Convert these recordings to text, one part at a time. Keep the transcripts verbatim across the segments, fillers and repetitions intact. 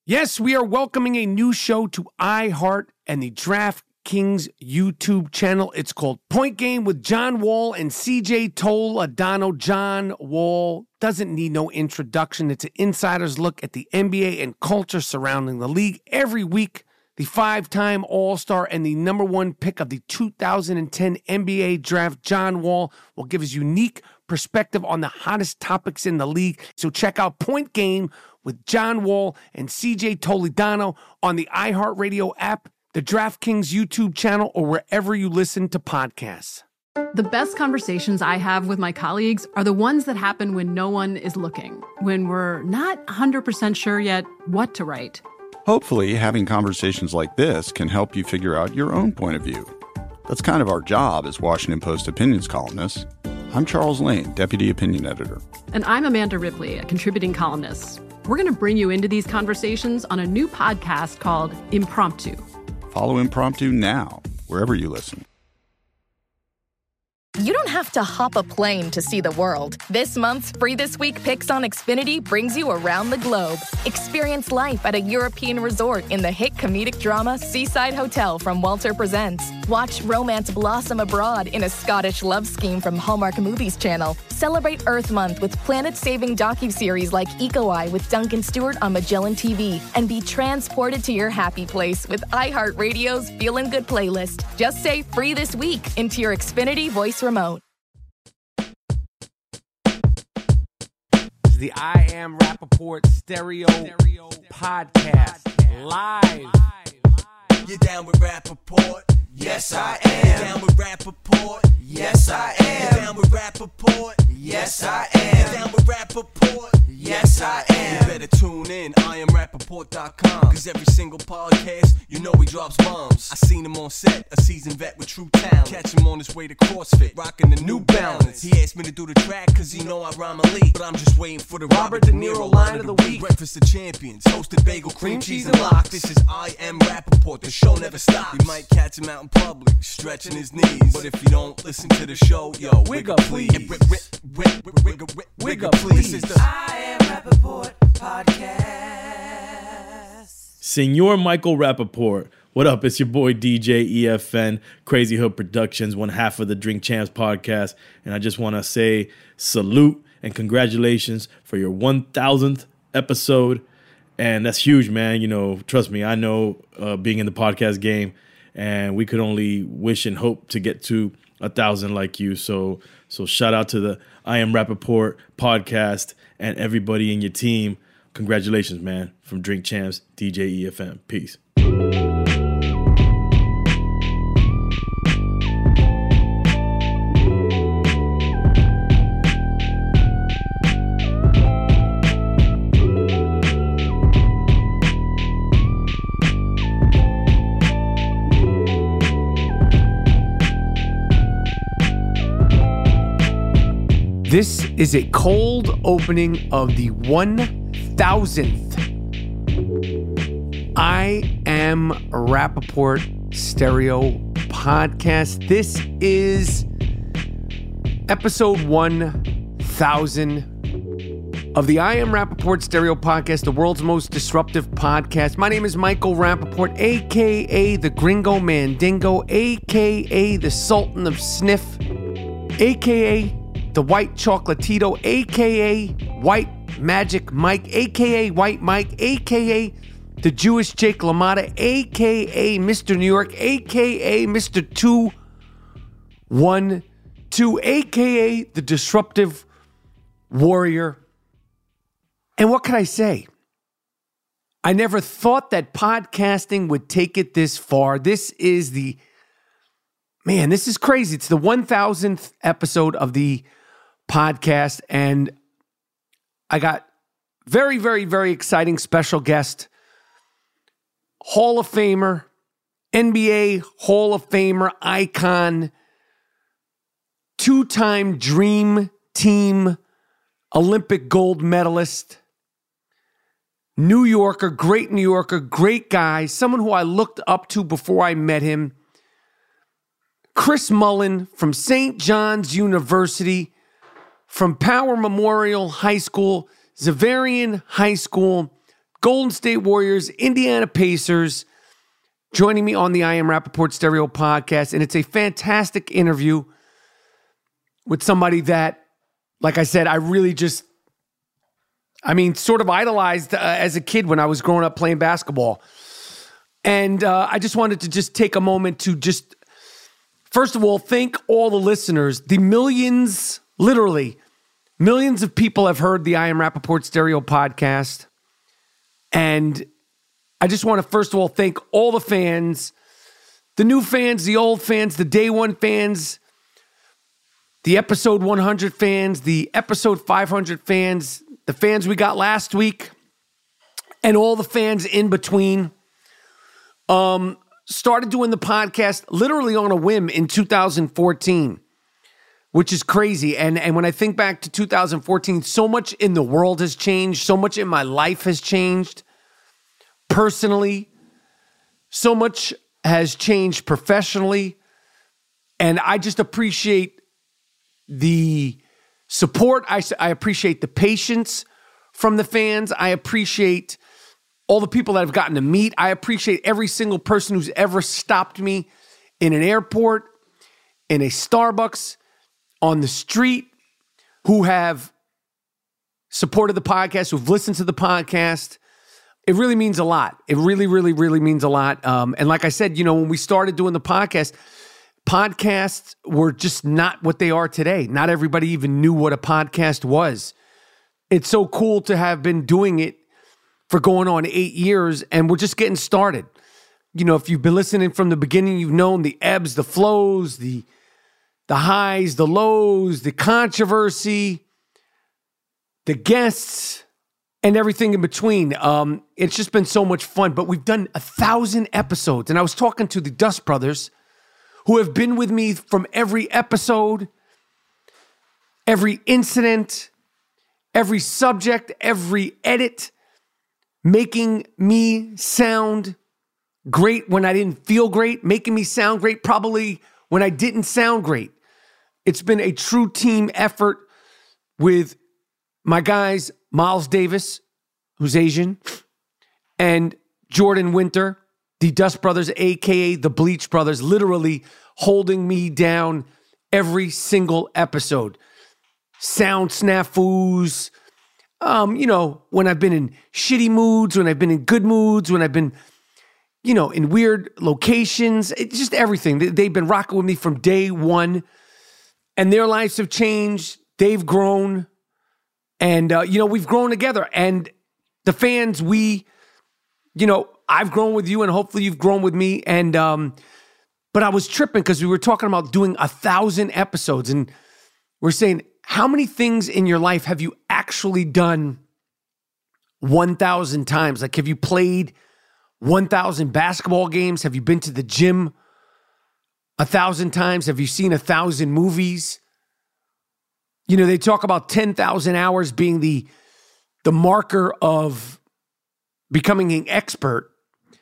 Yes, we are welcoming a new show to iHeart and the DraftKings YouTube channel. It's called Point Game with John Wall and C J Toledano. John Wall doesn't need no introduction. It's an insider's look at the N B A and culture surrounding the league. Every week, the five-time All-Star and the number one pick of the two thousand ten N B A draft, John Wall, will give his unique perspective on the hottest topics in the league. So check out Point Game with John Wall and C J Toledano on the iHeartRadio app, the DraftKings YouTube channel, or wherever you listen to podcasts. The best conversations I have with my colleagues are the ones that happen when no one is looking, when we're not one hundred percent sure yet what to write. Hopefully, having conversations like this can help you figure out your own point of view. That's kind of our job as Washington Post opinions columnists. I'm Charles Lane, Deputy Opinion Editor. And I'm Amanda Ripley, a contributing columnist. We're going to bring you into these conversations on a new podcast called Impromptu. Follow Impromptu now, wherever you listen. You don't have to hop a plane to see the world. This month's Free This Week Picks on Xfinity brings you around the globe. Experience life at a European resort in the hit comedic drama Seaside Hotel from Walter Presents. Watch romance blossom abroad in a Scottish love scheme from Hallmark Movies Channel. Celebrate Earth Month with planet-saving docuseries like Eco Eye with Duncan Stewart on Magellan T V. And be transported to your happy place with iHeartRadio's Feelin' Good playlist. Just say Free This Week into your Xfinity voice remote. The I Am Rappaport Stereo, Stereo Podcast, podcast live. live. You down with Rappaport? Yes, I am. You down with Rappaport? Yes, I am. You down with Rappaport? Yes, I am. You down with Rappaport? Yes, I am. You better tune in, I am rappaport dot com. Cause every single podcast, you know he drops bombs. I seen him on set, a seasoned vet with true talent. Catch him on his way to CrossFit, rocking the New Balance. He asked me to do the track cause he know I rhyme elite. But I'm just waiting for the Robert De Niro line of the week. Breakfast of Champions, hosted bagel, cream cheese, and lox. This is I Am Rappaport, the show never stops. You might catch him out in public, stretching his knees. But if you don't listen to the show, yo, wig up please. Wig up please. This is the I Am Rappaport Podcast. Senor Michael Rappaport. What up? It's your boy D J E F N, Crazy Hood Productions, one half of the Drink Champs podcast. And I just want to say salute and congratulations for your one thousandth episode. And that's huge, man. You know, trust me, I know uh, being in the podcast game, and we could only wish and hope to get to a thousand like you. So, so shout out to the I Am Rappaport podcast and everybody in your team. Congratulations, man. From Drink Champs, D J E F M. Peace. This is a cold opening of the one thousandth I Am Rappaport Stereo Podcast. This is episode one thousand of the I Am Rappaport Stereo Podcast, the world's most disruptive podcast. My name is Michael Rappaport, a k a the Gringo Mandingo, a k a the Sultan of Sniff, a k a the White Chocolatito, a k a. White Magic Mike, a k a. White Mike, a k a the Jewish Jake LaMotta, a k a. Mister New York, a k a. Mister two one two, a k a the Disruptive Warrior. And what can I say? I never thought that podcasting would take it this far. This is the, man, this is crazy. It's the one thousandth episode of the podcast, and I got very, very, very exciting special guest, Hall of Famer, N B A Hall of Famer, icon, two-time Dream Team Olympic gold medalist, New Yorker, great New Yorker, great guy, someone who I looked up to before I met him, Chris Mullin from Saint John's University, from Power Memorial High School, Xaverian High School, Golden State Warriors, Indiana Pacers, joining me on the I Am Rapaport Stereo podcast. And it's a fantastic interview with somebody that, like I said, I really just, I mean, sort of idolized uh, as a kid when I was growing up playing basketball. And uh, I just wanted to just take a moment to just, first of all, thank all the listeners, the millions, literally, millions of people have heard the I Am Rapaport Stereo podcast. And I just want to, first of all, thank all the fans, the new fans, the old fans, the day one fans, the episode one hundred fans, the episode five hundred fans, the fans we got last week, and all the fans in between. Um, started doing the podcast literally on a whim in two thousand fourteen, which is crazy. And, and when I think back to two thousand fourteen, so much in the world has changed. So much in my life has changed. Personally, so much has changed professionally. And I just appreciate the support. I, I appreciate the patience from the fans. I appreciate all the people that I've gotten to meet. I appreciate every single person who's ever stopped me in an airport, in a Starbucks, on the street, who have supported the podcast, who've listened to the podcast. It really means a lot. It really, really, really means a lot. Um, and like I said, you know, when we started doing the podcast, podcasts were just not what they are today. Not everybody even knew what a podcast was. It's so cool to have been doing it for going on eight years, and we're just getting started. You know, if you've been listening from the beginning, you've known the ebbs, the flows, the the highs, the lows, the controversy, the guests, and everything in between. Um, it's just been so much fun, but we've done a thousand episodes, and I was talking to the Dust Brothers, who have been with me from every episode, every incident, every subject, every edit, making me sound great when I didn't feel great, making me sound great probably when I didn't sound great. It's been a true team effort with my guys, Miles Davis, who's Asian, and Jordan Winter, the Dust Brothers, a k a the Bleach Brothers, literally holding me down every single episode. Sound snafus, Um, you know, when I've been in shitty moods, when I've been in good moods, when I've been, you know, in weird locations, it's just everything. They've been rocking with me from day one, and their lives have changed. They've grown, and, uh, you know, we've grown together. And the fans, we, you know, I've grown with you, and hopefully you've grown with me. And, um, but I was tripping because we were talking about doing a thousand episodes, and we're saying, how many things in your life have you actually done one thousand times? Like, have you played one thousand basketball games? Have you been to the gym a thousand times? Have you seen a thousand movies? You know, they talk about ten thousand hours being the, the marker of becoming an expert.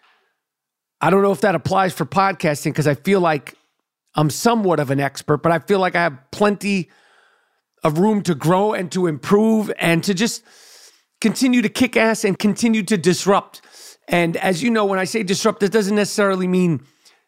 I don't know if that applies for podcasting because I feel like I'm somewhat of an expert, but I feel like I have plenty of room to grow and to improve and to just continue to kick ass and continue to disrupt. And as you know, when I say disrupt, that doesn't necessarily mean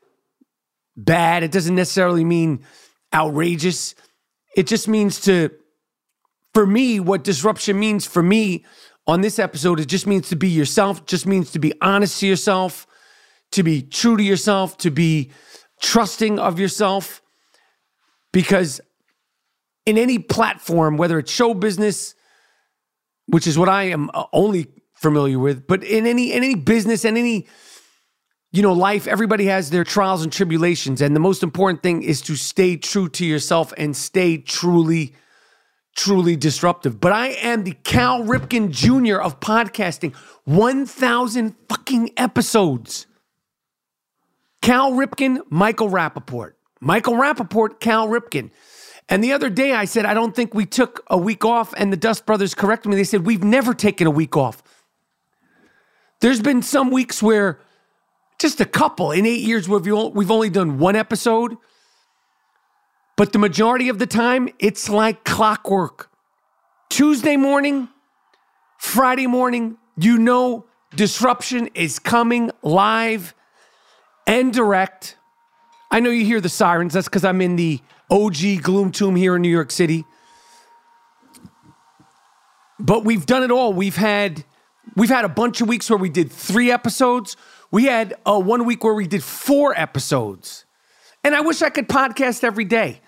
bad. It doesn't necessarily mean outrageous. It just means to, for me, what disruption means for me on this episode, it just means to be yourself, it just means to be honest to yourself, to be true to yourself, to be trusting of yourself. Because in any platform, whether it's show business, which is what I am only familiar with, but in any in any business and any, you know, life, everybody has their trials and tribulations. And the most important thing is to stay true to yourself and stay truly, truly disruptive. But I am the Cal Ripken Junior of podcasting. one thousand fucking episodes. Cal Ripken, Michael Rapaport. Michael Rapaport, Cal Ripken. And the other day I said, I don't think we took a week off, and the Dust Brothers corrected me. They said, we've never taken a week off. There's been some weeks where, just a couple, in eight years where we've only done one episode. But the majority of the time, it's like clockwork. Tuesday morning, Friday morning, you know Disruption is coming live and direct. I know you hear the sirens. That's because I'm in the O G Gloom Tomb here in New York City. But we've done it all. We've had we've had a bunch of weeks where we did three episodes. We had uh, one week where we did four episodes. And I wish I could podcast every day.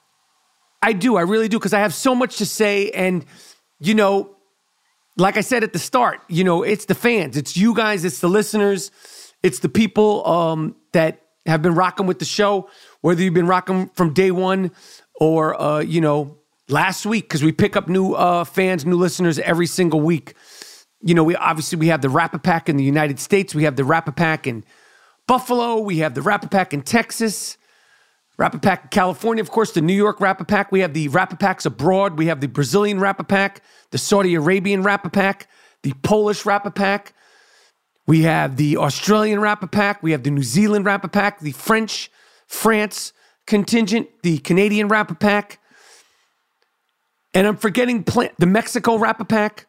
I do. I really do, because I have so much to say. And, you know, like I said at the start, you know, it's the fans. It's you guys. It's the listeners. It's the people um, that have been rocking with the show, whether you've been rocking from day one or, uh, you know, last week, because we pick up new uh, fans, new listeners every single week. You know, we obviously we have the Rap-A-Pack in the United States. We have the Rap-A-Pack in Buffalo. We have the Rap-A-Pack in Texas. Rap-A-Pack in California, of course, the New York Rap-A-Pack. We have the Rap-A-Packs abroad. We have the Brazilian Rap-A-Pack, the Saudi Arabian Rap-A-Pack, the Polish Rap-A-Pack. We have the Australian Rap-A-Pack. We have the New Zealand Rap-A-Pack, the French, France contingent, the Canadian Rap-A-Pack. And I'm forgetting pla- the Mexico Rap-A-Pack.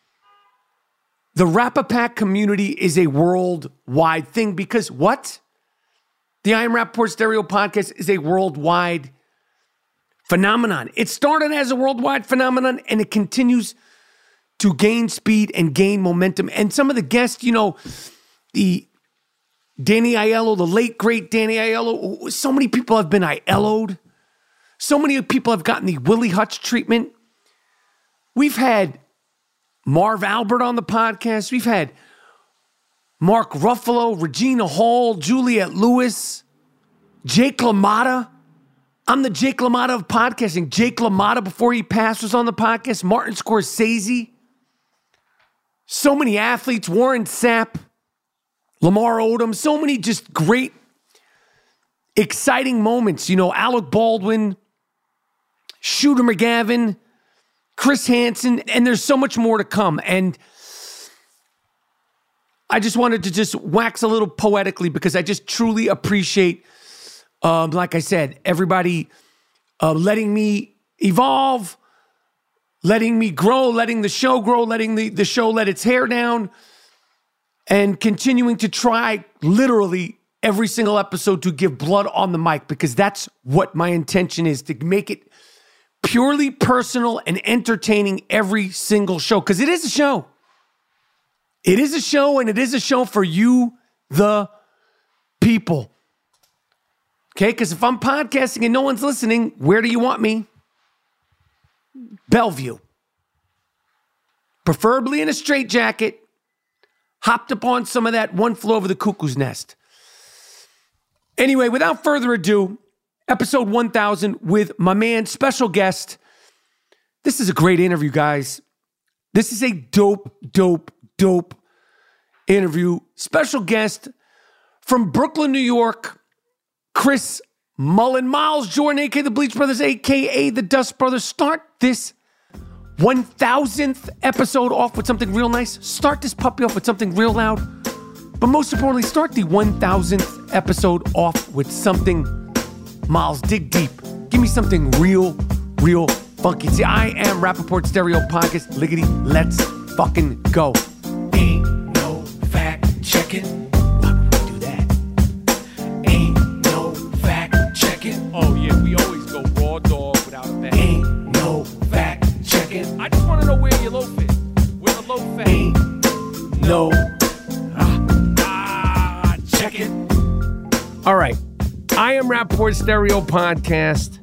The Rap-A-Pack community is a worldwide thing because what? The I Am Rapaport Stereo Podcast is a worldwide phenomenon. It started as a worldwide phenomenon, and it continues to gain speed and gain momentum. And some of the guests, you know, the Danny Aiello, the late, great Danny Aiello, so many people have been Aiello'd. So many people have gotten the Willie Hutch treatment. We've had Marv Albert on the podcast. We've had Mark Ruffalo, Regina Hall, Juliette Lewis, Jake LaMotta. I'm the Jake LaMotta of podcasting. Jake LaMotta, before he passed, was on the podcast. Martin Scorsese. So many athletes. Warren Sapp, Lamar Odom. So many just great, exciting moments. You know, Alec Baldwin, Shooter McGavin, Chris Hansen, and there's so much more to come. And I just wanted to just wax a little poetically because I just truly appreciate, um, like I said, everybody uh, letting me evolve, letting me grow, letting the show grow, letting the, the show let its hair down, and continuing to try literally every single episode to give blood on the mic, because that's what my intention is, to make it purely personal and entertaining every single show, because it is a show. It is a show, and it is a show for you, the people. Okay? Because if I'm podcasting and no one's listening, where do you want me? Bellevue. Preferably in a straitjacket, hopped upon some of that One Flew Over the Cuckoo's Nest. Anyway, without further ado, episode one thousand with my man, special guest. This is a great interview, guys. This is a dope, dope, dope interview. Special guest from Brooklyn, New York, Chris Mullin. Miles Jordan, a k a the Bleach Brothers, a k a the Dust Brothers. Start this one thousandth episode off with something real nice. Start this puppy off with something real loud. But most importantly, start the one thousandth episode off with something, Miles, dig deep. Give me something real, real funky. See, I am Rapaport Stereo Podcast. Liggity, let's fucking go. Ain't no fact checking. Why would we do that? Ain't no fact checking. Oh yeah, we always go raw dog without a fact. Ain't no fact checking. I just want to know where your loaf is. Where the loaf at? Ain't no ah, ah checking. All right. I Am Rapaport Stereo Podcast.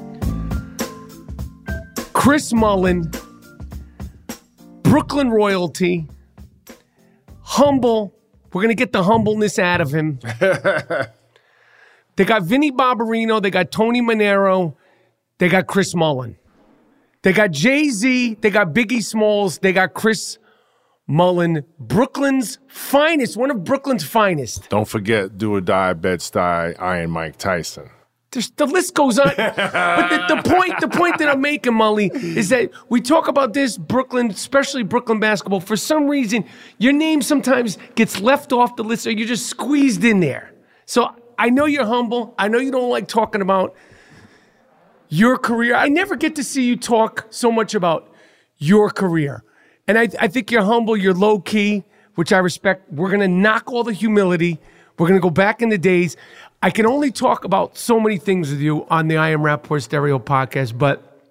Chris Mullin, Brooklyn royalty, humble. We're going to get the humbleness out of him. They got Vinny Barbarino. They got Tony Manero. They got Chris Mullin. They got Jay-Z. They got Biggie Smalls. They got Chris Mullin, Brooklyn's finest, one of Brooklyn's finest. Don't forget, do or die, Bed-Stuy, Iron Mike Tyson. There's, the list goes on. But the, the point the point that I'm making, Mully, is that we talk about this Brooklyn, especially Brooklyn basketball. For some reason, your name sometimes gets left off the list or you're just squeezed in there. So I know you're humble. I know you don't like talking about your career. I never get to see you talk so much about your career. And I, I think you're humble, you're low-key, which I respect. We're going to knock all the humility. We're going to go back in the days. I can only talk about so many things with you on the I Am Rapaport Stereo podcast, but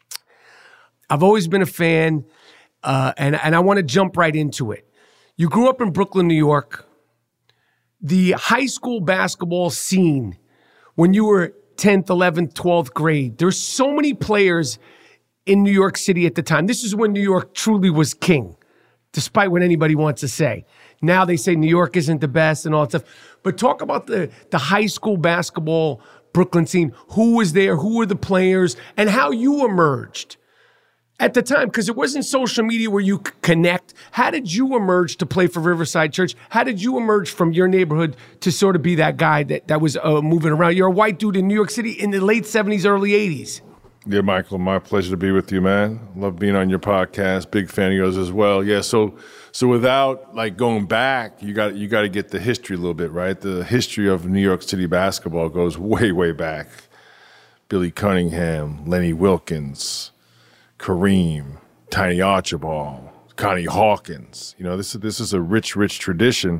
I've always been a fan, uh, and, and I want to jump right into it. You grew up in Brooklyn, New York. The high school basketball scene, when you were tenth, eleventh, twelfth grade, there's so many players in New York City at the time. This is when New York truly was king, despite what anybody wants to say. Now they say New York isn't the best and all that stuff. But talk about the, the high school basketball Brooklyn scene. Who was there? Who were the players? And how you emerged at the time, because it wasn't social media where you could connect. How did you emerge to play for Riverside Church? How did you emerge from your neighborhood to sort of be that guy that, that was uh, moving around? You're a white dude in New York City in the late seventies, early eighties. Yeah, Michael, my pleasure to be with you, man. Love being on your podcast. Big fan of yours as well. Yeah, so so without like going back, you got you got to get the history a little bit, right? The history of New York City basketball goes way, way back. Billy Cunningham, Lenny Wilkins, Kareem, Tiny Archibald, Connie Hawkins. You know, this is this is a rich, rich tradition.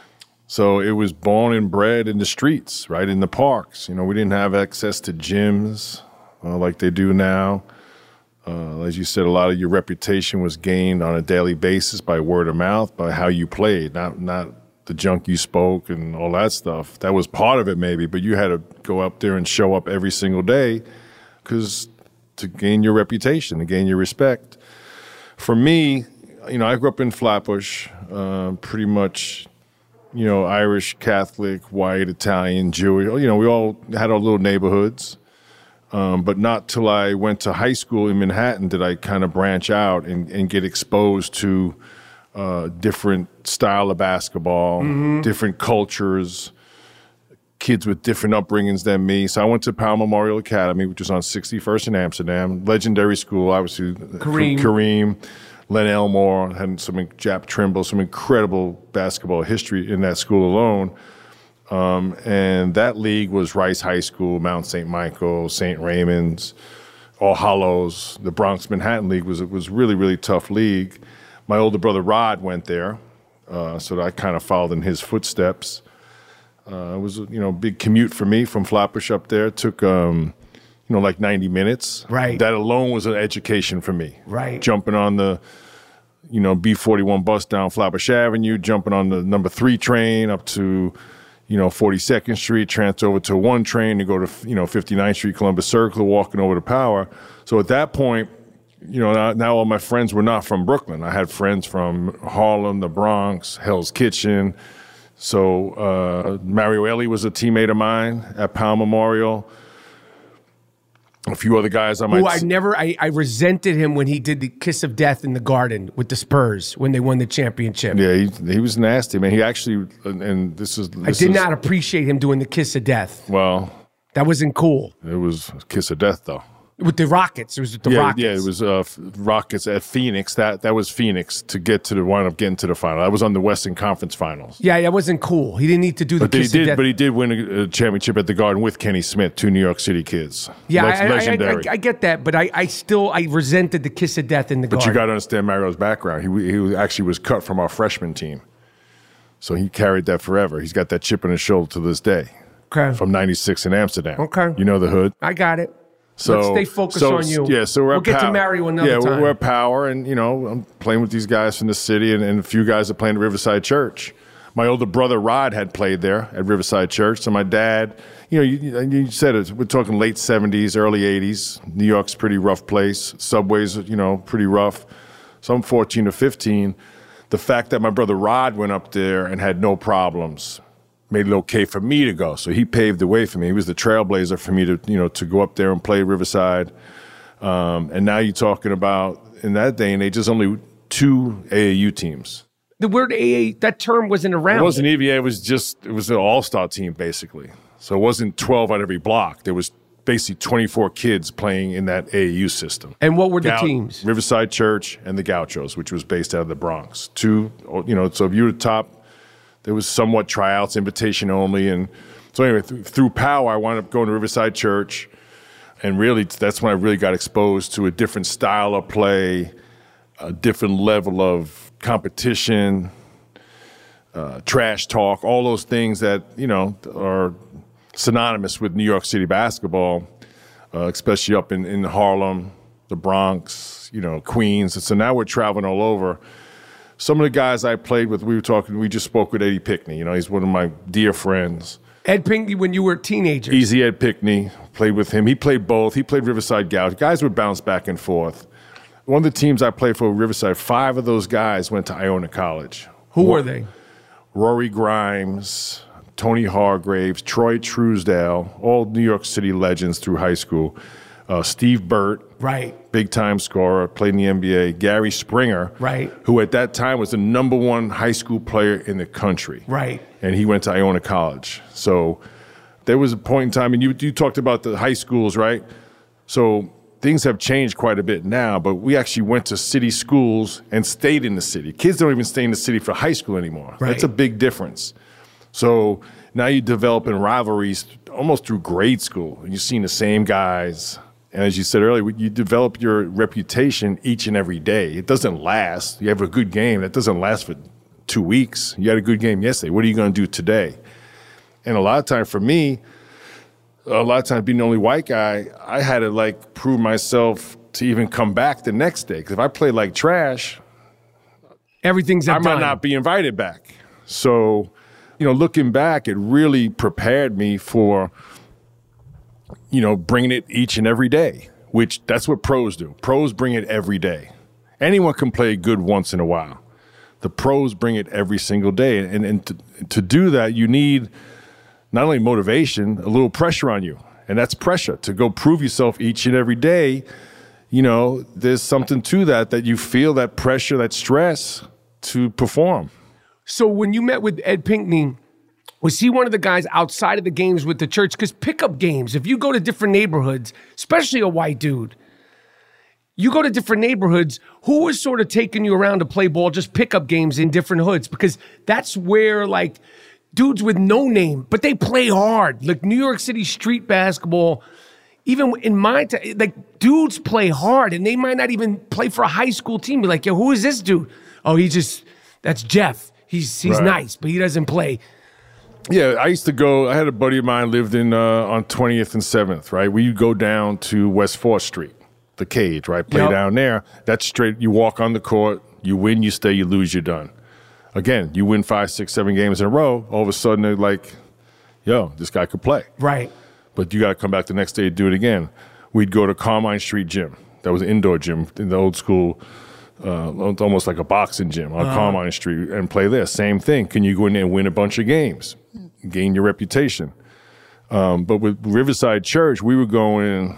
So it was born and bred in the streets, right, in the parks. You know, we didn't have access to gyms uh, like they do now. Uh, as you said, a lot of your reputation was gained on a daily basis by word of mouth, by how you played, not not the junk you spoke and all that stuff. That was part of it maybe, but you had to go up there and show up every single day because to gain your reputation, to gain your respect. For me, you know, I grew up in Flatbush, uh, pretty much, you know, Irish, Catholic, white, Italian, Jewish. You know, we all had our little neighborhoods. Um, but not till I went to high school in Manhattan did I kind of branch out and, and get exposed to uh, different style of basketball, mm-hmm. different cultures, kids with different upbringings than me. So I went to Powell Memorial Academy, which was on sixty-first in Amsterdam. Legendary school, obviously. Kareem. Kareem, Len Elmore, had some Jap Trimble, some incredible basketball history in that school alone. Um, and that league was Rice High School, Mount Saint Michael, Saint Raymond's, All Hallows. The Bronx Manhattan League was it was really, really tough league. My older brother Rod went there, uh, so that I kind of followed in his footsteps. Uh, it was, you know, a big commute for me from Flatbush up there. It took, um, you know, like ninety minutes. Right. That alone was an education for me. Right. Jumping on the, you know, B forty-one bus down Flatbush Avenue, jumping on the number three train up to, you know, forty-second Street, transfer over to one train to go to, you know, fifty-ninth Street, Columbus Circle, walking over to Power. So at that point, you know, now, now all my friends were not from Brooklyn. I had friends from Harlem, the Bronx, Hell's Kitchen. So uh, Mario Elie was a teammate of mine at Powell Memorial. A few other guys I might. Who I never, I, I resented him when he did the kiss of death in the Garden with the Spurs when they won the championship. Yeah, he, he was nasty, man. He actually, and, and this is. This I did is, not appreciate him doing the kiss of death. Well, that wasn't cool. It was a kiss of death, though. With the Rockets, it was with the yeah, Rockets. Yeah, it was uh, Rockets at Phoenix. That that was Phoenix to get to the wind up getting to the final. That was on the Western Conference Finals. Yeah, that wasn't cool. He didn't need to do the but kiss he did, of death. But he did win a, a championship at the Garden with Kenny Smith, two New York City kids. Yeah, Le- I, I, legendary. I, I, I get that, but I, I still I resented the kiss of death in the but Garden. But you got to understand Mario's background. He he actually was cut from our freshman team, so he carried that forever. He's got that chip on his shoulder to this day. Okay. From ninety-six in Amsterdam. Okay. You know the hood. I got it. So, Let's stay focused so, on you. Yeah, so we're we'll at get Power. to Mario another yeah, time. Yeah, we're at Power, and, you know, I'm playing with these guys from the city and, and a few guys that play in Riverside Church. My older brother, Rod, had played there at Riverside Church. So my dad, you know, you, you said it, we're talking late seventies, early eighties. New York's a pretty rough place. Subways, you know, pretty rough. So I'm fourteen or fifteen. The fact that my brother Rod went up there and had no problems made it okay for me to go. So he paved the way for me. He was the trailblazer for me to, you know, to go up there and play Riverside. Um, and now you're talking about, in that day and age, there's only two A A U teams. The word A A, that term wasn't around. It wasn't even, it was just, it was an all-star team, basically. So it wasn't twelve on every block. There was basically twenty-four kids playing in that A A U system. And what were the Gau- teams? Riverside Church and the Gauchos, which was based out of the Bronx. Two, you know, so if you were top, there was somewhat tryouts, invitation only. And so anyway, th- through Power, I wound up going to Riverside Church. And really, that's when I really got exposed to a different style of play, a different level of competition, uh, trash talk, all those things that, you know, are synonymous with New York City basketball, uh, especially up in, in Harlem, the Bronx, you know, Queens. And so now we're traveling all over. Some of the guys I played with, we were talking, we just spoke with Eddie Pickney. You know, he's one of my dear friends. Ed Pinkney, when you were teenagers. Easy Ed Pickney, played with him. He played both. He played Riverside Gouge. Guys would bounce back and forth. One of the teams I played for, Riverside, five of those guys went to Iona College. Who were they? Rory Grimes, Tony Hargraves, Troy Truesdale, all New York City legends through high school. Uh, Steve Burt, right, big-time scorer, played in the N B A. Gary Springer, right, who at that time was the number one high school player in the country. Right. And he went to Iona College. So there was a point in time, and you, you talked about the high schools, right? So things have changed quite a bit now, but we actually went to city schools and stayed in the city. Kids don't even stay in the city for high school anymore. Right. That's a big difference. So now you're developing rivalries almost through grade school, and you're seeing the same guys. And as you said earlier, you develop your reputation each and every day. It doesn't last. You have a good game. That doesn't last for two weeks. You had a good game yesterday. What are you going to do today? And a lot of time for me, a lot of times being the only white guy, I had to like prove myself to even come back the next day. Because if I play like trash, everything's I might done. not be invited back. So, you know, looking back, it really prepared me for, you know, bringing it each and every day, which that's what pros do. Pros bring it every day. Anyone can play good once in a while. The pros bring it every single day. And, and to, to do that, you need not only motivation, a little pressure on you. And that's pressure to go prove yourself each and every day. You know, there's something to that, that you feel that pressure, that stress to perform. So when you met with Ed Pinkney, was he one of the guys outside of the games with the church? Because pickup games, if you go to different neighborhoods, especially a white dude, you go to different neighborhoods, who was sort of taking you around to play ball, just pickup games in different hoods? Because that's where, like, dudes with no name, but they play hard. Like New York City street basketball, even in my time, like, dudes play hard, and they might not even play for a high school team. Be like, yo, who is this dude? Oh, he just, that's Jeff. He's he's Right. nice, but he doesn't play. Yeah, I used to go, I had a buddy of mine lived in uh, on twentieth and seventh, right? We go down to West fourth Street, the Cage, right? Play Yep. down there. That's straight, you walk on the court, you win, you stay, you lose, you're done. Again, you win five, six, seven games in a row, all of a sudden they're like, yo, this guy could play. Right. But you got to come back the next day to do it again. We'd go to Carmine Street Gym. That was an indoor gym in the old school, uh, almost like a boxing gym on uh-huh. Carmine Street, and play there. Same thing. Can you go in there and win a bunch of games, gain your reputation? Um, but with Riverside Church, we were going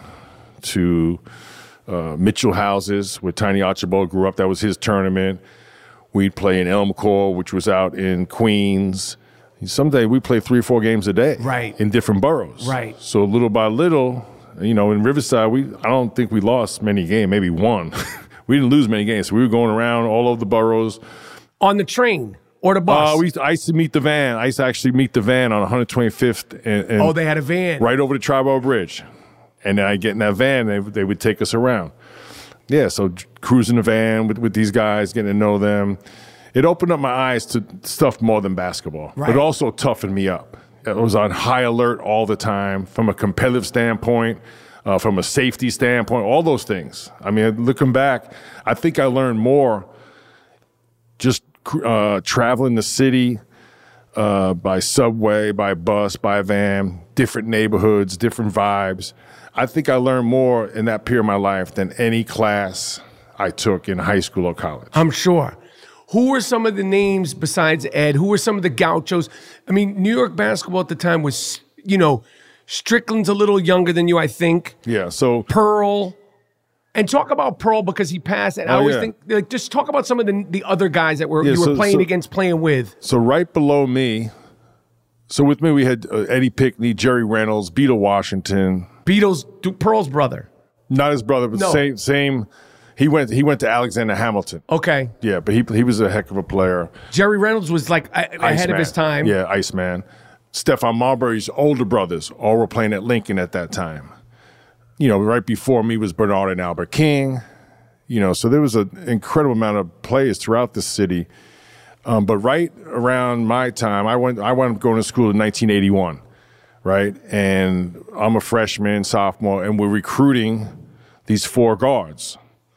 to uh, Mitchell Houses, where Tiny Archibald grew up. That was his tournament. We'd play in Elmcore, which was out in Queens. Someday we play three or four games a day, right, in different boroughs. Right. So little by little, you know, in Riverside, we I don't think we lost many games, maybe one. We didn't lose many games. So we were going around all over the boroughs. On the train or the bus? Uh, we used to, I used to meet the van. I used to actually meet the van on one twenty-fifth. And, and oh, they had a van. Right over the Triborough Bridge. And then I'd get in that van, and they, they would take us around. Yeah, so cruising the van with, with these guys, getting to know them. It opened up my eyes to stuff more than basketball. Right. But also toughened me up. I was on high alert all the time from a competitive standpoint, uh, from a safety standpoint, all those things. I mean, looking back, I think I learned more just uh, traveling the city uh, by subway, by bus, by van, different neighborhoods, different vibes. I think I learned more in that period of my life than any class I took in high school or college. I'm sure. Who were some of the names besides Ed? Who were some of the gauchos? I mean, New York basketball at the time was, you know, Strickland's a little younger than you, I think. Yeah, so... Pearl. And talk about Pearl because he passed. And oh, I always yeah. think, like, just talk about some of the the other guys that were yeah, you were so, playing so, against, playing with. So right below me, so with me we had uh, Eddie Pickney, Jerry Reynolds, Beetle Washington. Beetle's, Pearl's brother. Not his brother, but no. same same... He went. He went to Alexander Hamilton. Okay. Yeah, but he he was a heck of a player. Jerry Reynolds was like a, ahead Iceman. of his time. Yeah, Iceman. Stephon Marbury's older brothers all were playing at Lincoln at that time. You know, right before me was Bernard and Albert King. You know, so there was an incredible amount of players throughout the city. Um, but right around my time, I went I went going to school in nineteen eighty-one, right? And I'm a freshman, sophomore, and we're recruiting these four guards.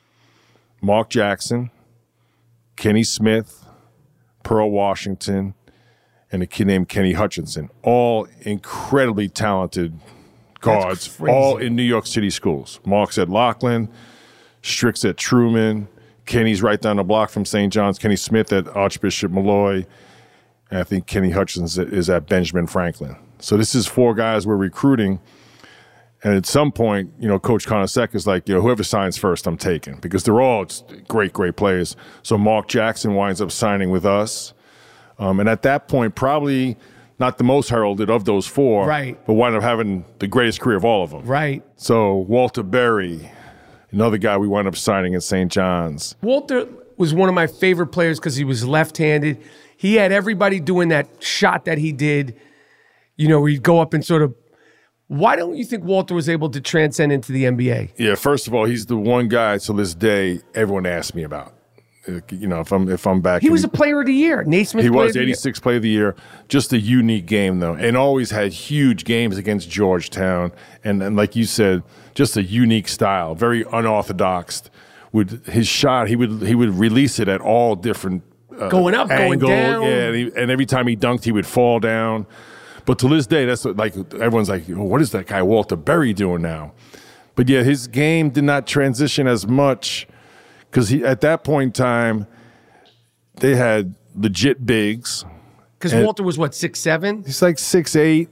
Mark Jackson, Kenny Smith, Pearl Washington, and a kid named Kenny Hutchinson. All incredibly talented guards, all in New York City schools. Mark's at Lockland, Strick's at Truman, Kenny's right down the block from Saint John's, Kenny Smith at Archbishop Malloy, and I think Kenny Hutchinson is at Benjamin Franklin. So this is four guys we're recruiting. And at some point, you know, Coach Carnesecca is like, you know, whoever signs first, I'm taking. Because they're all great, great players. So Mark Jackson winds up signing with us. Um, and at that point, probably not the most heralded of those four. Right. But wound up having the greatest career of all of them. Right. So Walter Berry, another guy we wound up signing at Saint John's. Walter was one of my favorite players because he was left-handed. He had everybody doing that shot that he did, you know, where he'd go up and sort of. Why don't you think Walter was able to transcend into the N B A? Yeah, first of all, he's the one guy to this day everyone asks me about. You know, if I'm if I'm back, he in, was a player of the year. Naismith. He player was eighty-six player of the year. Just a unique game though, and always had huge games against Georgetown. And and like you said, just a unique style, very unorthodox. With his shot, he would he would release it at all different uh, going up, angle, going down. Yeah, and, he, and every time he dunked, he would fall down. But to this day, that's what, like everyone's like, oh, what is that guy Walter Berry doing now? But yeah, his game did not transition as much because he at that point in time they had legit bigs. Because Walter was what, six seven? He's like six eight,